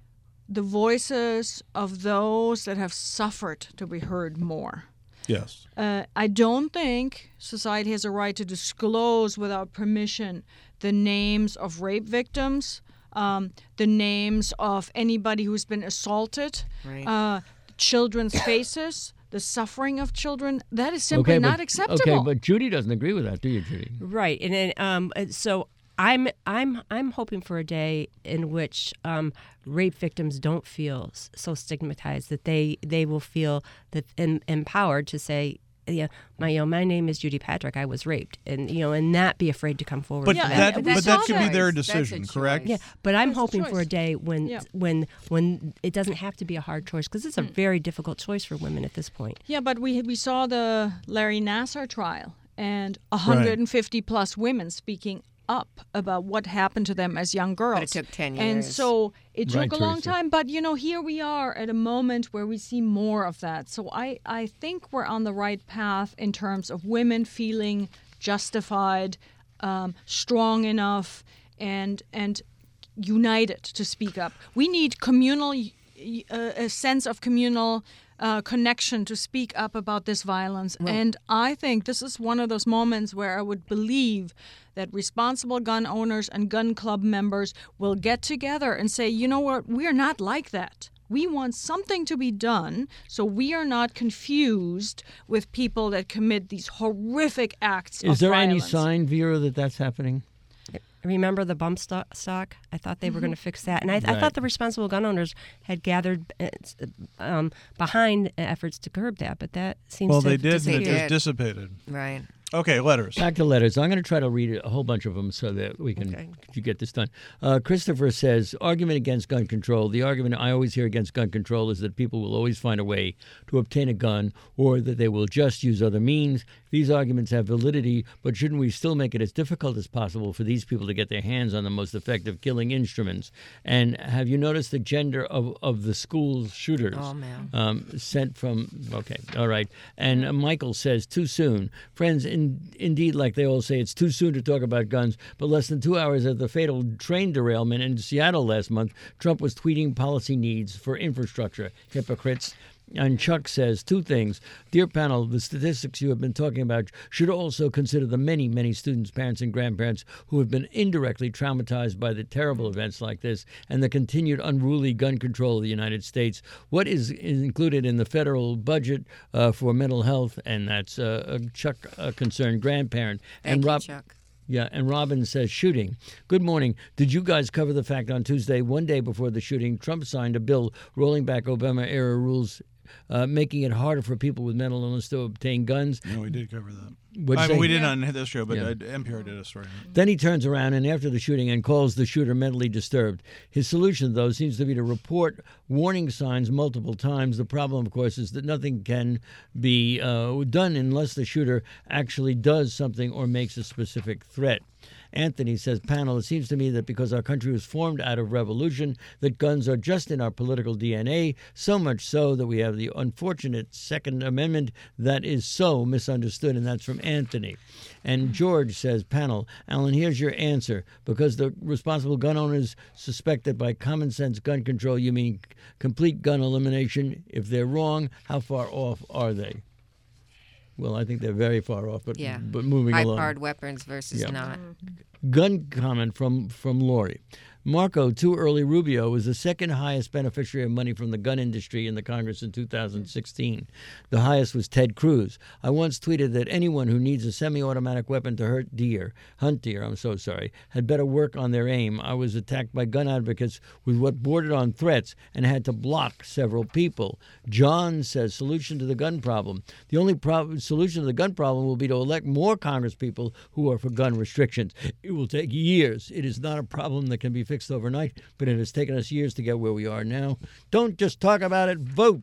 the voices of those that have suffered to be heard more. Yes. Uh, I don't think society has a right to disclose without permission the names of rape victims, um, the names of anybody who's been assaulted, Right. uh, children's faces, the suffering of children. That is simply okay, not but, acceptable. Okay, but Judy doesn't agree with that, do you, Judy? Right, and then um, uh, so I'm I'm I'm hoping for a day in which um, rape victims don't feel s- so stigmatized, that they they will feel that em- empowered to say, yeah, my you know my name is Judy Patrick, I was raped, and you know, and not be afraid to come forward. But for Yeah, that, and but that's that all could be there their is. That's a decision, correct? choice. Yeah, but I'm It's a hoping for a choice. day when Yeah. when when it doesn't have to be a hard choice, because it's a very difficult choice for women at this point. Yeah, but we we saw the Larry Nassar trial and one hundred fifty plus women speaking up about what happened to them as young girls. But it took ten And years. so it took Right, a long Teresa. time, but you know, here we are at a moment where we see more of that. So I, I think we're on the right path in terms of women feeling justified, um, strong enough, and and united to speak up. We need communal, uh, a sense of communal uh, connection to speak up about this violence. And I think this is one of those moments where I would believe that responsible gun owners and gun club members will get together and say, you know what, we're not like that. We want something to be done so we are not confused with people that commit these horrific acts of Is there any violence. sign, Vera, that that's happening? Remember the bump sto- stock? I thought they were going to fix that, and I, I Right. thought the responsible gun owners had gathered uh, um, behind efforts to curb that, but that seems Well, to they have did, and it They just did. dissipated. Right. Okay, letters. Back to letters. I'm going to try to read a whole bunch of them so that we can Okay. you get this done. Uh, Christopher says, argument against gun control. The argument I always hear against gun control is that people will always find a way to obtain a gun or that they will just use other means. These arguments have validity, but shouldn't we still make it as difficult as possible for these people to get their hands on the most effective killing instruments? And have you noticed the gender of, of the school shooters? Oh, man. Um, sent from, okay, all right. And uh, Michael says, too soon. Friends, in, indeed, like they all say, it's too soon to talk about guns, but less than two hours after the fatal train derailment in Seattle last month, Trump was tweeting policy needs for infrastructure. Hypocrites. And Chuck says two things. Dear panel, the statistics you have been talking about should also consider the many, many students, parents, and grandparents who have been indirectly traumatized by the terrible events like this and the continued unruly gun control of the United States. What is included in the federal budget uh, for mental health? And that's uh, a Chuck, a concerned grandparent. Thank and you, Rob, Chuck. Yeah, and Robin says, shooting. Good morning. Did you guys cover the fact on Tuesday, one day before the shooting, Trump signed a bill rolling back Obama-era rules, uh, making it harder for people with mental illness to obtain guns? No, we did cover that. What'd you I mean, say? we did on this show, but Yeah. uh, N P R did a story on it. Then he turns around and after the shooting and calls the shooter mentally disturbed. His solution, though, seems to be to report warning signs multiple times. The problem, of course, is that nothing can be uh, done unless the shooter actually does something or makes a specific threat. Anthony says, panel, it seems to me that because our country was formed out of revolution, that guns are just in our political D N A, so much so that we have the unfortunate Second Amendment that is so misunderstood, and that's from Anthony. And George says, panel, Alan, here's your answer. Because the responsible gun owners suspect that by common sense gun control, you mean complete gun elimination. If they're wrong, how far off are they? Well, I think they're very far off, but Yeah. but moving along. High-powered weapons versus Yeah. not. Gun comment from, from Lori. Marco, too early Rubio, was the second highest beneficiary of money from the gun industry in the Congress in two thousand sixteen. The highest was Ted Cruz. I once tweeted that anyone who needs a semi-automatic weapon to hurt deer, hunt deer, I'm so sorry, had better work on their aim. I was attacked by gun advocates with what bordered on threats and had to block several people. John says, solution to the gun problem. The only prob- solution to the gun problem will be to elect more Congress people who are for gun restrictions. It will take years. It is not a problem that can be fixed overnight, but it has taken us years to get where we are now. Don't just talk about it, vote.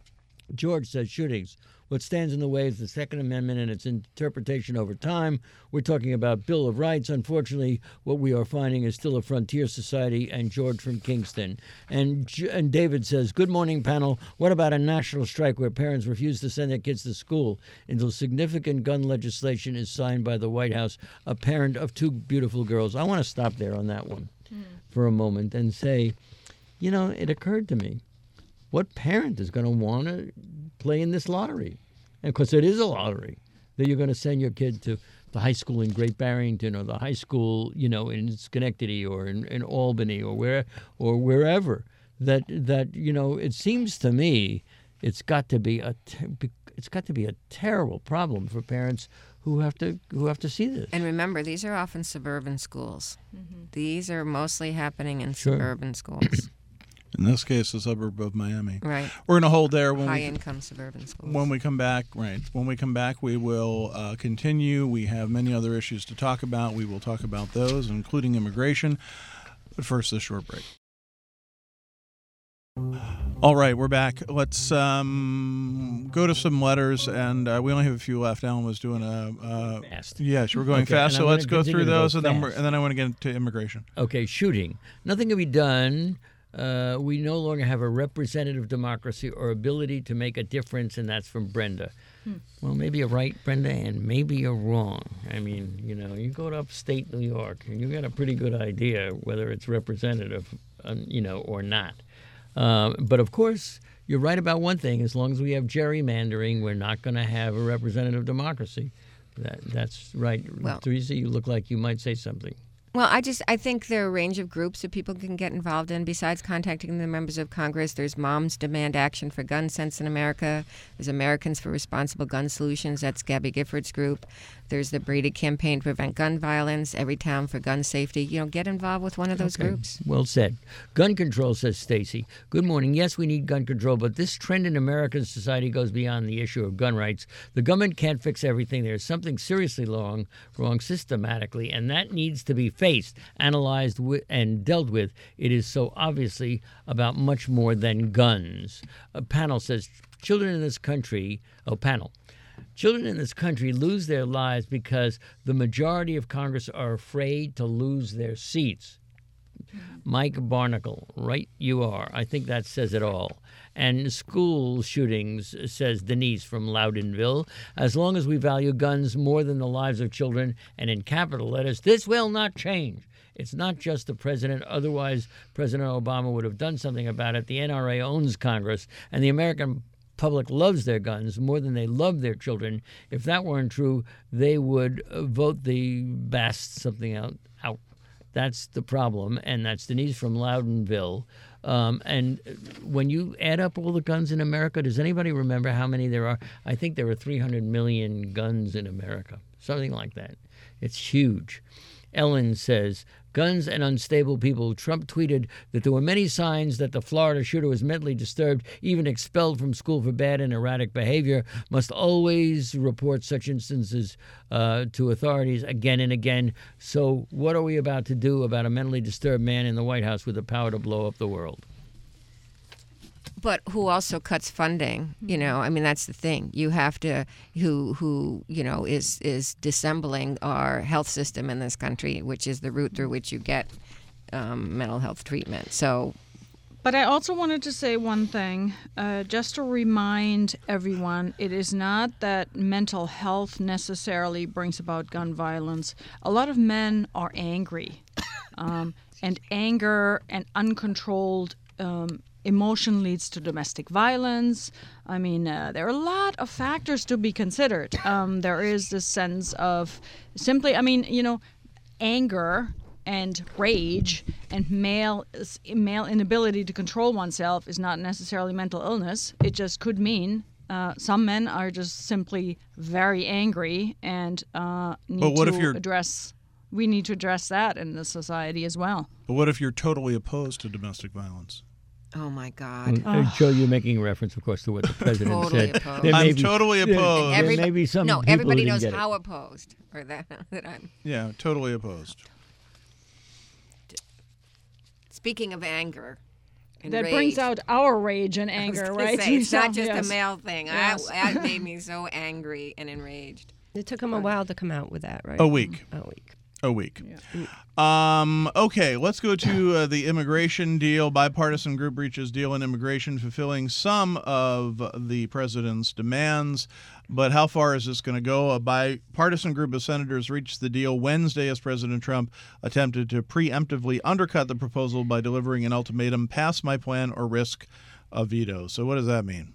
George says shootings. What stands in the way is the Second Amendment and its interpretation over time. We're talking about Bill of Rights. Unfortunately, what we are finding is still a frontier society. And George from Kingston. And, and David says, good morning, panel. What about a national strike where parents refuse to send their kids to school until significant gun legislation is signed by the White House, a parent of two beautiful girls? I want to stop there on that one mm. for a moment and say, you know, it occurred to me, what parent is going to want to play in this lottery? And because it is a lottery, that you're going to send your kid to the high school in Great Barrington or the high school, you know, in Schenectady or in, in Albany or where or wherever. That that you know, it seems to me, it's got to be a te- it's got to be a terrible problem for parents who have to who have to see this. And remember, these are often suburban schools. Mm-hmm. These are mostly happening in Sure. suburban schools. In this case, a suburb of Miami. Right. We're going to hold there when we High-income suburban schools. when we come back. Right. When we come back, we will uh, continue. We have many other issues to talk about. We will talk about those, including immigration. But first, this short break. All right, we're back. Let's um, go to some letters, and uh, we only have a few left. Alan was doing a uh, Fast. Yes, we're going Okay, fast. and So I'm let's gonna go through continue to go those, and then we're, fast. and then I want to get into immigration. Okay, shooting. Nothing can be done. Uh, we no longer have a representative democracy or ability to make a difference, and that's from Brenda. Hmm. Well, maybe you're right, Brenda, and maybe you're wrong. I mean, you know, you go to upstate New York, and you got a pretty good idea whether it's representative, um, you know, or not. Uh, but of course, you're right about one thing. As long as we have gerrymandering, we're not going to have a representative democracy. That, that's right. Well, Teresa, you look like you might say something. Well, I just I think there are a range of groups that people can get involved in. Besides contacting the members of Congress, there's Moms Demand Action for Gun Sense in America. There's Americans for Responsible Gun Solutions. That's Gabby Gifford's group. There's the Brady Campaign to Prevent Gun Violence. Every Town for Gun Safety. You know, get involved with one of those Okay. groups. Well said. Gun control, says Stacy. Good morning. Yes, we need gun control, but this trend in American society goes beyond the issue of gun rights. The government can't fix everything. There's something seriously wrong, wrong systematically, and that needs to be faced, analyzed, wi- and dealt with. It is so obviously about much more than guns. A panel says, children in this country, oh, panel. Children in this country lose their lives because the majority of Congress are afraid to lose their seats. Mike Barnacle, right you are. I think that says it all. And school shootings, says Denise from Loudonville. As long as we value guns more than the lives of children, and in capital letters, this will not change. It's not just the president. Otherwise, President Obama would have done something about it. The N R A owns Congress, and the American public loves their guns more than they love their children. If that weren't true, they would vote the bast something out. out. That's the problem, and that's Denise from Loudonville. Um, and when you add up all the guns in America, does anybody remember how many there are? I think there are three hundred million guns in America, something like that. It's huge. Ellen says, guns and unstable people. Trump tweeted that there were many signs that the Florida shooter was mentally disturbed, even expelled from school for bad and erratic behavior. Must always report such instances uh, to authorities again and again. So what are we about to do about a mentally disturbed man in the White House with the power to blow up the world? But who also cuts funding? You know, I mean, that's the thing. You have to, who, who you know, is is dissembling our health system in this country, which is the route through which you get um, mental health treatment. So, but I also wanted to say one thing, uh, just to remind everyone, it is not that mental health necessarily brings about gun violence. A lot of men are angry, um, and anger and uncontrolled um emotion leads to domestic violence. I mean, uh, there are a lot of factors to be considered. Um, there is this sense of simply, I mean, you know, anger and rage and male male inability to control oneself is not necessarily mental illness. It just could mean uh, some men are just simply very angry and uh, need But what to if you're- address. We need to address that in the society as well. But what if you're totally opposed to domestic violence? oh my God. Uh, Joe, you're making a reference, of course, to what the president Totally said. opposed. There may I'm be- totally there- opposed. There, Every- may be some no, people everybody who didn't knows get it. how opposed, or that that I'm. Yeah, totally opposed. Speaking of anger, and That rage, brings out our rage and I was anger, gonna right? say, it's not just Yes. a male thing. Yes. I, that made me so angry and enraged. It took him a while to come out with that, right? A week. A week. A week. Um, okay, let's go to uh, the immigration deal. Bipartisan group reaches deal in immigration, fulfilling some of the president's demands. But how far is this going to go? A bipartisan group of senators reached the deal Wednesday as President Trump attempted to preemptively undercut the proposal by delivering an ultimatum: pass my plan or risk a veto. So what does that mean?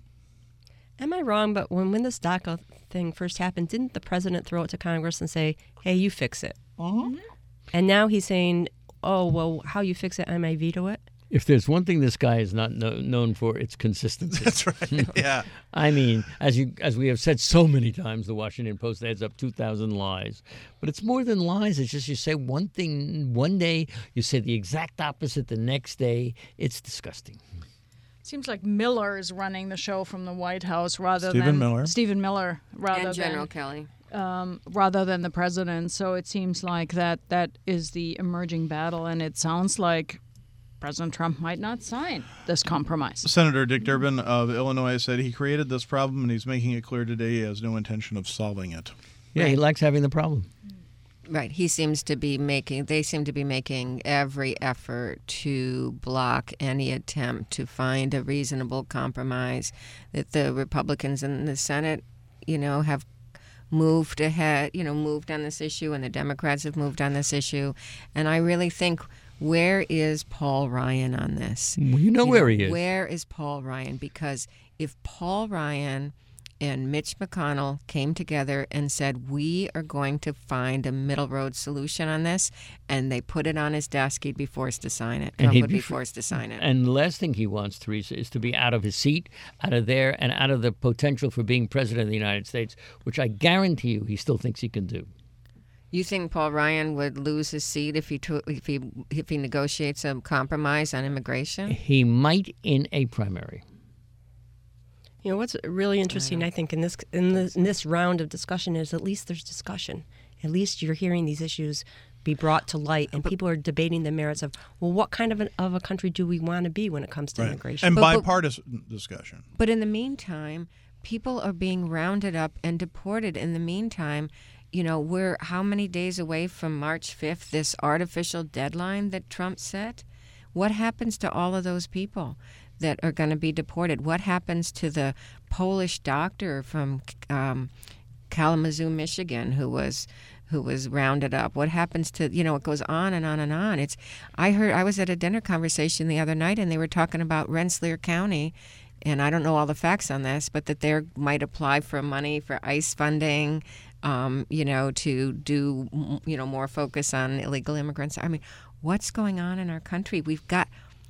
Am I wrong? But when, when this DACA thing first happened, didn't the president throw it to Congress and say, hey, you fix it? Uh-huh. And now he's saying, oh, well, how you fix it, I may veto it? If there's one thing this guy is not kno- known for, it's consistency. That's right. Yeah. I mean, as you as we have said so many times, the Washington Post adds up two thousand lies. But it's more than lies. It's just you say one thing one day, you say the exact opposite the next day. It's disgusting. Seems like Miller is running the show from the White House rather Stephen than Miller. Stephen Miller rather and General than Kelly. um, rather than the president. So it seems like that that is the emerging battle, and it sounds like President Trump might not sign this compromise. Senator Dick Durbin of Illinois said he created this problem and he's making it clear today he has no intention of solving it. Yeah, he likes having the problem. Right. He seems to be making, they seem to be making every effort to block any attempt to find a reasonable compromise, that the Republicans in the Senate, you know, have moved ahead, you know, moved on this issue, and the Democrats have moved on this issue. And I really think, where is Paul Ryan on this? Well, you know where he is. Where is Paul Ryan? Because if Paul Ryan and Mitch McConnell came together and said, we are going to find a middle road solution on this, and they put it on his desk, he'd be forced to sign it. And Trump he'd would be be fr- forced to sign it. And the last thing he wants, Teresa, is to be out of his seat, out of there, and out of the potential for being president of the United States, which I guarantee you he still thinks he can do. You think Paul Ryan would lose his seat if he to, if he if he negotiates a compromise on immigration? He might in a primary. You know, what's really interesting, I think, in this in this, in this round of discussion is at least there's discussion. At least you're hearing these issues be brought to light, and people are debating the merits of, well, what kind of, an, of a country do we want to be when it comes to immigration? And But- but- bipartisan discussion. But in the meantime, people are being rounded up and deported. In the meantime, you know, we're how many days away from March fifth, this artificial deadline that Trump set? What happens to all of those people that are going to be deported? What happens to the Polish doctor from um, Kalamazoo, Michigan, who was who was rounded up? What happens to, you know, it goes on and on and on. It's I heard I was at a dinner conversation the other night, and they were talking about Rensselaer County, and I don't know all the facts on this, but that they might apply for money for ICE funding, um, you know, to do, you know, more focus on illegal immigrants. I mean, what's going on in our country? We've got,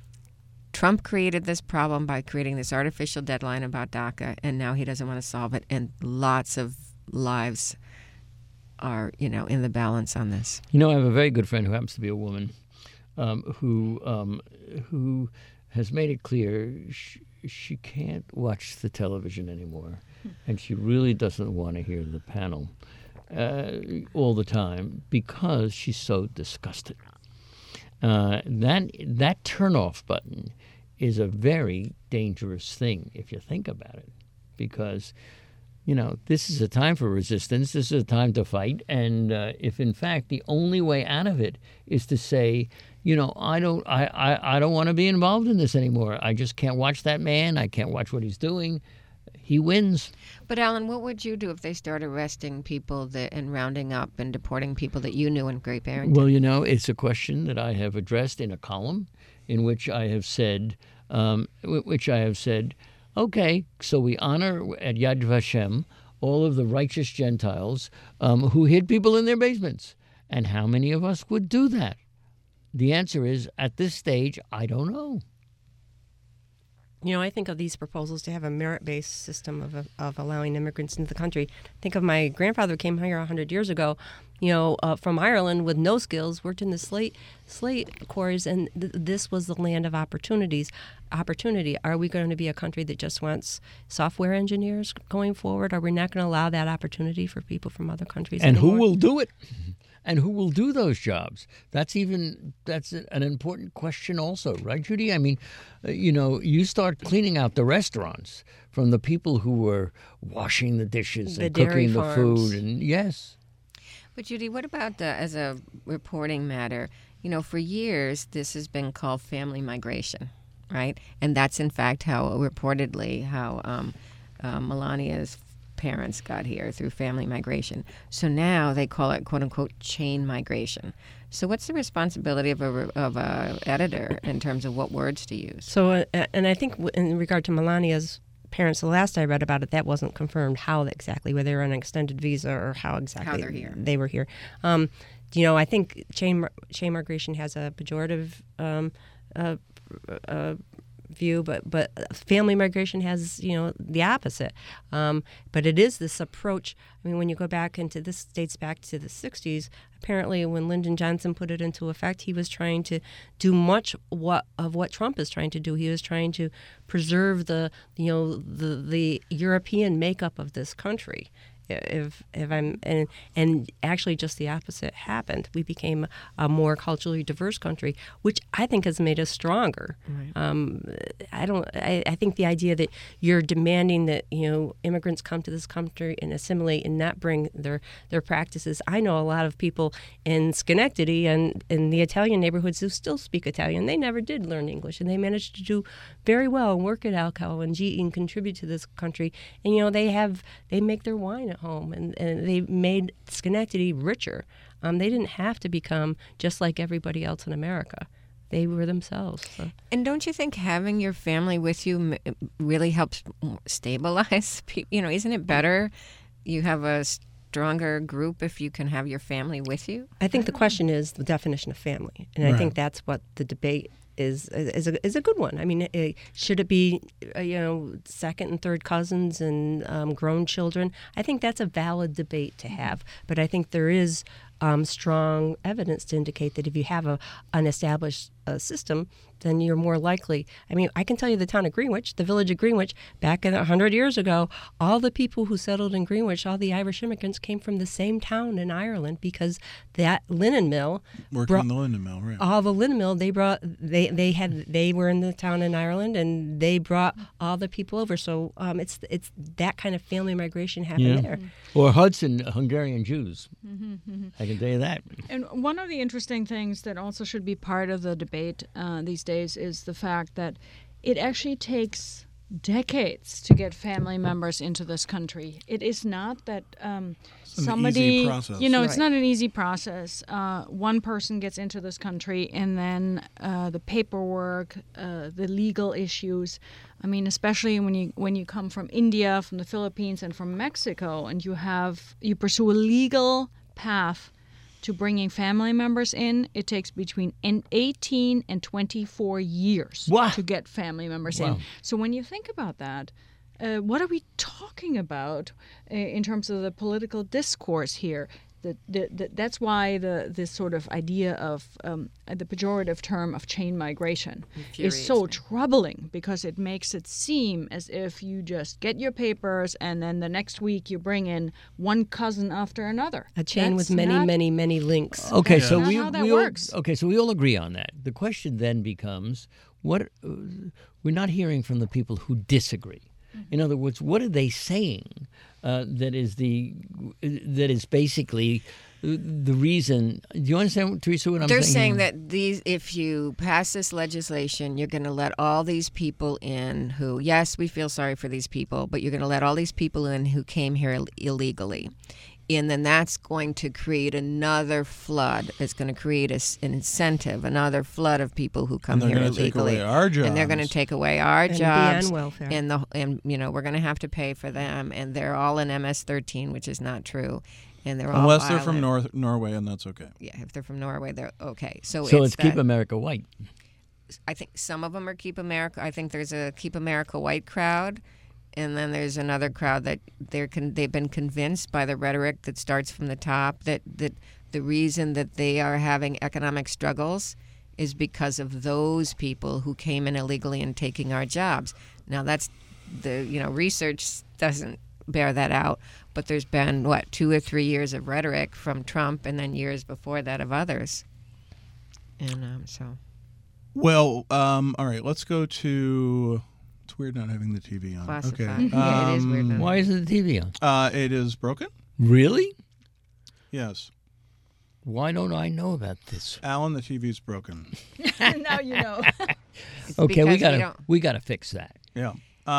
Trump created this problem by creating this artificial deadline about DACA, and now he doesn't want to solve it, and lots of lives are, you know, in the balance on this? You know, I have a very good friend who happens to be a woman um, who um, who has made it clear she, she can't watch the television anymore, and she really doesn't want to hear the panel uh, all the time because she's so disgusted. Uh, that that turn-off button is a very dangerous thing if you think about it, because you know, this is a time for resistance. This is a time to fight. And uh, if, in fact, the only way out of it is to say, you know, I don't, I, I, I don't want to be involved in this anymore. I just can't watch that man. I can't watch what he's doing. He wins. But, Alan, what would you do if they start arresting people that, and rounding up and deporting people that you knew in Great Barrington? Well, you know, it's a question that I have addressed in a column in which I have said, um, which I have said, okay, so we honor at Yad Vashem all of the righteous Gentiles um, who hid people in their basements. And how many of us would do that? The answer is, at this stage, I don't know. You know, I think of these proposals to have a merit-based system of, of allowing immigrants into the country. Think of my grandfather who came here one hundred years ago, you know, uh, from Ireland with no skills, worked in the slate slate quarries, and th- this was the land of opportunities. Opportunity. Are we going to be a country that just wants software engineers going forward? Are we not going to allow that opportunity for people from other countries And anymore? who will do it? And who will do those jobs? That's even that's an important question also, right, Judy? I mean, uh, you know, you start cleaning out the restaurants from the people who were washing the dishes The and dairy cooking the farms. food. And yes. But, Judy, what about the, as a reporting matter? You know, for years, this has been called family migration, right? And that's, in fact, how reportedly how um, uh, Melania's parents got here through family migration. So now they call it, quote unquote, chain migration. So what's the responsibility of a of a editor in terms of what words to use? So, uh, and I think w- in regard to Melania's parents, the last I read about it, that wasn't confirmed how exactly, whether they were on an extended visa or how exactly How they're here. they were here. Um, you know, I think chain chain migration has a pejorative um, uh, uh, view, but but family migration has, you know, the opposite. Um, but it is this approach. I mean, when you go back into this, dates back to the sixties. Apparently, when Lyndon Johnson put it into effect, he was trying to do much what of what Trump is trying to do. He was trying to preserve the, you know, the the European makeup of this country. If if I'm and and actually just the opposite happened. We became a more culturally diverse country, which I think has made us stronger. Right. Um, I don't. I, I think the idea that you're demanding that, you know, immigrants come to this country and assimilate and not bring their their practices. I know a lot of people in Schenectady and in the Italian neighborhoods who still speak Italian. They never did learn English, and they managed to do very well and work at Alcoa and G E and contribute to this country. And you know, they have they make their wine at home, and, and they made Schenectady richer. Um, they didn't have to become just like everybody else in America. They were themselves. So. And don't you think having your family with you m- really helps stabilize people? You know, isn't it better you have a stronger group if you can have your family with you? I think the question is the definition of family, and I Right. think that's what the debate is is a, is a good one. I mean, it, should it be uh, you know, second and third cousins and um, grown children? I think that's a valid debate to have, but I think there is um, strong evidence to indicate that if you have a an established uh, system, then you're more likely. I mean, I can tell you the town of Greenwich, the village of Greenwich, back in one hundred years ago, all the people who settled in Greenwich, all the Irish immigrants came from the same town in Ireland because that linen mill Working brought on the linen mill, right? all the linen mill. They brought they they had they were in the town in Ireland, and they brought all the people over. So um, it's it's that kind of family migration happened Yeah. there. Or Hudson, Hungarian Jews. I can tell you that. And one of the interesting things that also should be part of the debate uh, these days is the fact that it actually takes decades to get family members into this country. It is not that um, an somebody, easy process. you know, it's Right. not an easy process. Uh, one person gets into this country, and then uh, the paperwork, uh, the legal issues. I mean, especially when you when you come from India, from the Philippines, and from Mexico, and you have you pursue a legal path to bringing family members in, it takes between en- eighteen and twenty-four years Wow. to get family members Wow. in. So when you think about that, uh, what are we talking about uh, in terms of the political discourse here? The, the, the, that's why the this sort of idea of um, the pejorative term of chain migration is so me. troubling, because it makes it seem as if you just get your papers and then the next week you bring in one cousin after another. A chain That's with many, not- many, many links. Okay, That's so not we, how that we all, works. okay, so we all agree on that. The question then becomes, what uh, we're not hearing from the people who disagree. Mm-hmm. In other words, what are they saying uh, that is the that is basically the reason? Do you understand, Teresa, what I'm They're saying? saying that these, if you pass this legislation, you're going to let all these people in who, yes, we feel sorry for these people, but you're going to let all these people in who came here Ill- illegally. And then that's going to create another flood. It's going to create a, s- an incentive, another flood of people who come And they're here gonna take illegally. away our And they're going to jobs. take away our And be jobs. on welfare. And the and you know we're going to have to pay for them. And they're all in M S thirteen, which is not true. And they're all Unless they're from violent. North Norway, and that's okay. Yeah, if they're from Norway, they're okay. So, So it's it's Keep that- America White. I think some of them are Keep America. I think there's a Keep America White crowd, and then there's another crowd that they're con- they've been convinced by the rhetoric that starts from the top that, that the reason that they are having economic struggles is because of those people who came in illegally and taking our jobs. Now that's the you know research doesn't bear that out, but there's been what two or three years of rhetoric from Trump, and then years before that of others, and um, so. Well, um, all right, let's go to. It's weird not having the T V on. Classified. Okay. Yeah, it is weird Um, not Why isn't the T V on? Uh, it is broken? Really? Yes. Why don't I know about this? Alan, the T V's broken. Now you know. Okay, we because we gotta don't- we gotta fix that. Yeah.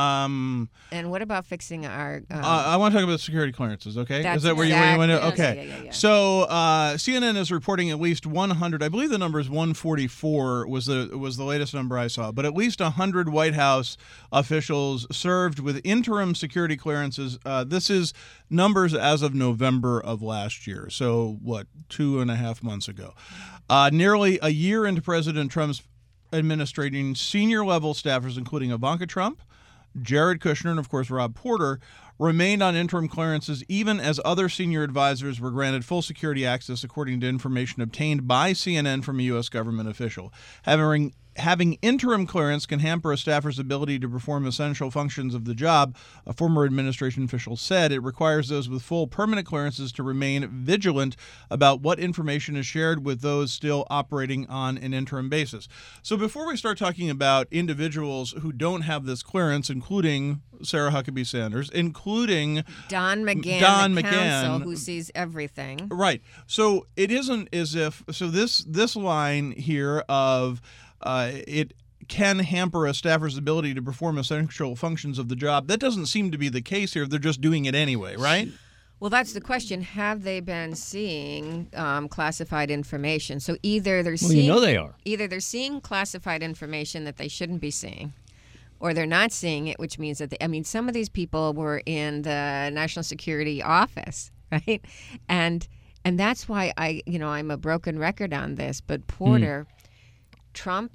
Um, And what about fixing our? Um, uh, I want to talk about security clearances, okay? That's Is that where you, where you want to? exactly- Okay. yes, yeah, yeah, yeah. So uh, C N N is reporting at least one hundred. I believe the number is one forty-four was the was the latest number I saw. But at least one hundred White House officials served with interim security clearances. Uh, this is numbers as of November of last year. So what, two and a half months ago. Uh, nearly a year into President Trump's administrating, senior level staffers, including Ivanka Trump, Jared Kushner, and of course Rob Porter, remained on interim clearances even as other senior advisors were granted full security access, according to information obtained by C N N from a U S government official. Having Having interim clearance can hamper a staffer's ability to perform essential functions of the job, a former administration official said. It requires those with full permanent clearances to remain vigilant about what information is shared with those still operating on an interim basis. So before we start talking about individuals who don't have this clearance, including Sarah Huckabee Sanders, including Don McGahn, Don the McGahn. counsel who sees everything. Right. So it isn't as if so this this line here of uh, it can hamper a staffer's ability to perform essential functions of the job. That doesn't seem to be the case here. They're just doing it anyway, right? Well, that's the question. Have they been seeing um, classified information? So either they're Well, seeing, you know they are. either they're seeing classified information that they shouldn't be seeing, or they're not seeing it, which means that they, I mean, some of these people were in the National Security Office, right? And and that's why I, you know, I'm a broken record on this. But Porter, mm. Trump,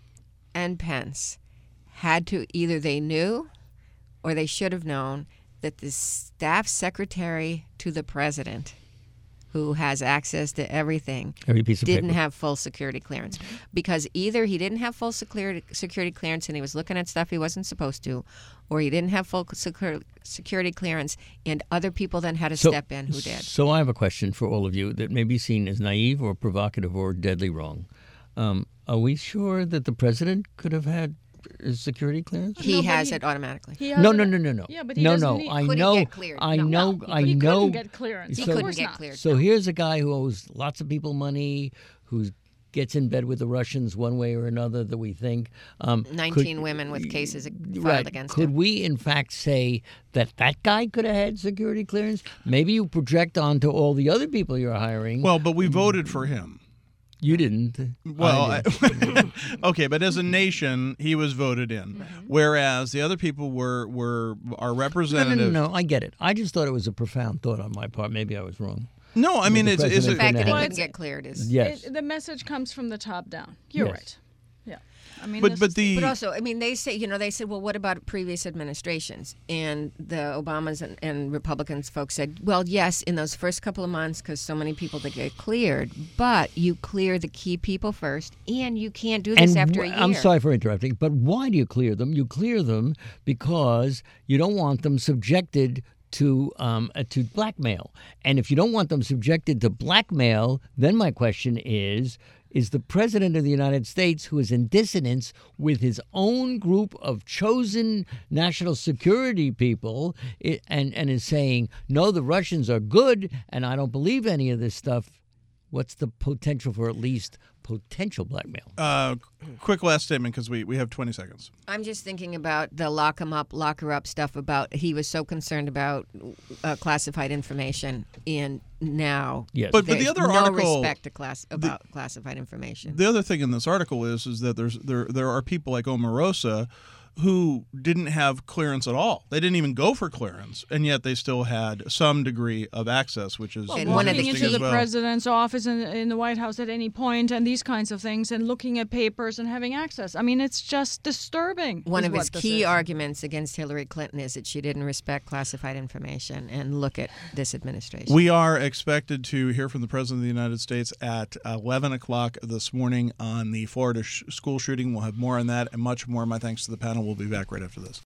and Pence had to either they knew, or they should have known that the staff secretary to the president, who has access to everything, Every piece of didn't paper. have full security clearance. Because either he didn't have full security security clearance and he was looking at stuff he wasn't supposed to, or he didn't have full secur- security clearance and other people then had to So- step in who did. So I have a question for all of you that may be seen as naive or provocative or deadly wrong. Um, are we sure that the president could have had a security clearance? He No, but has he- it automatically. He has No, it- no, no, no, no. Yeah, but he no, doesn't no. need- I Could he know. get cleared? I No. know. No, I But he know. couldn't get clearance. He So- Of couldn't course get not. cleared. So here's a guy who owes lots of people money, who gets in bed with the Russians one way or another that we think. Um, nineteen could- women with cases filed right. against Could him. we, in fact, say that that guy could have had security clearance? Maybe you project onto all the other people you're hiring. Well, but we voted for him. you didn't. Well, I I- did. okay, but as a nation, he was voted in, whereas the other people were were our no, no, representatives. no, no. I get it. I just thought it was a profound thought on my part. Maybe I was wrong. No, I mean the it's, it's president The fact that he Well, couldn't it's- get cleared is Yes. It, the message comes from the top down. You're Yes. right. Yeah. I mean, But this but is- the But also, I mean, they say, you know, they said, well, what about previous administrations? And the Obamas and, and Republicans folks said, well, yes, in those first couple of months, because so many people that get cleared, but you clear the key people first, and you can't do this And after a wh- year. I'm sorry for interrupting, but why do you clear them? You clear them because you don't want them subjected to um, uh, to blackmail. And if you don't want them subjected to blackmail, then my question is, is the President of the United States, who is in dissonance with his own group of chosen national security people, i- and, and is saying, no, the Russians are good, and I don't believe any of this stuff, what's the potential for at least potential blackmail? uh, quick last statement because we, we have twenty seconds. I'm just thinking about the lock him up, lock her up stuff about he was so concerned about uh, classified information, and now Yes. But- but the there's other no article- respect to class about classified information. The other thing in this article is is that there's there there are people like Omarosa who didn't have clearance at all. They didn't even go for clearance, and yet they still had some degree of access, which is, And is one of the walking interesting into as the well. president's office in, in the White House at any point and these kinds of things and looking at papers and having access. I mean, it's just disturbing. One is of his what this key is. arguments against Hillary Clinton is that she didn't respect classified information. And look at this administration. We are expected to hear from the President of the United States at eleven o'clock this morning on the Florida sh- school shooting. We'll have more on that and much more. My thanks to the panel. We'll be back right after this.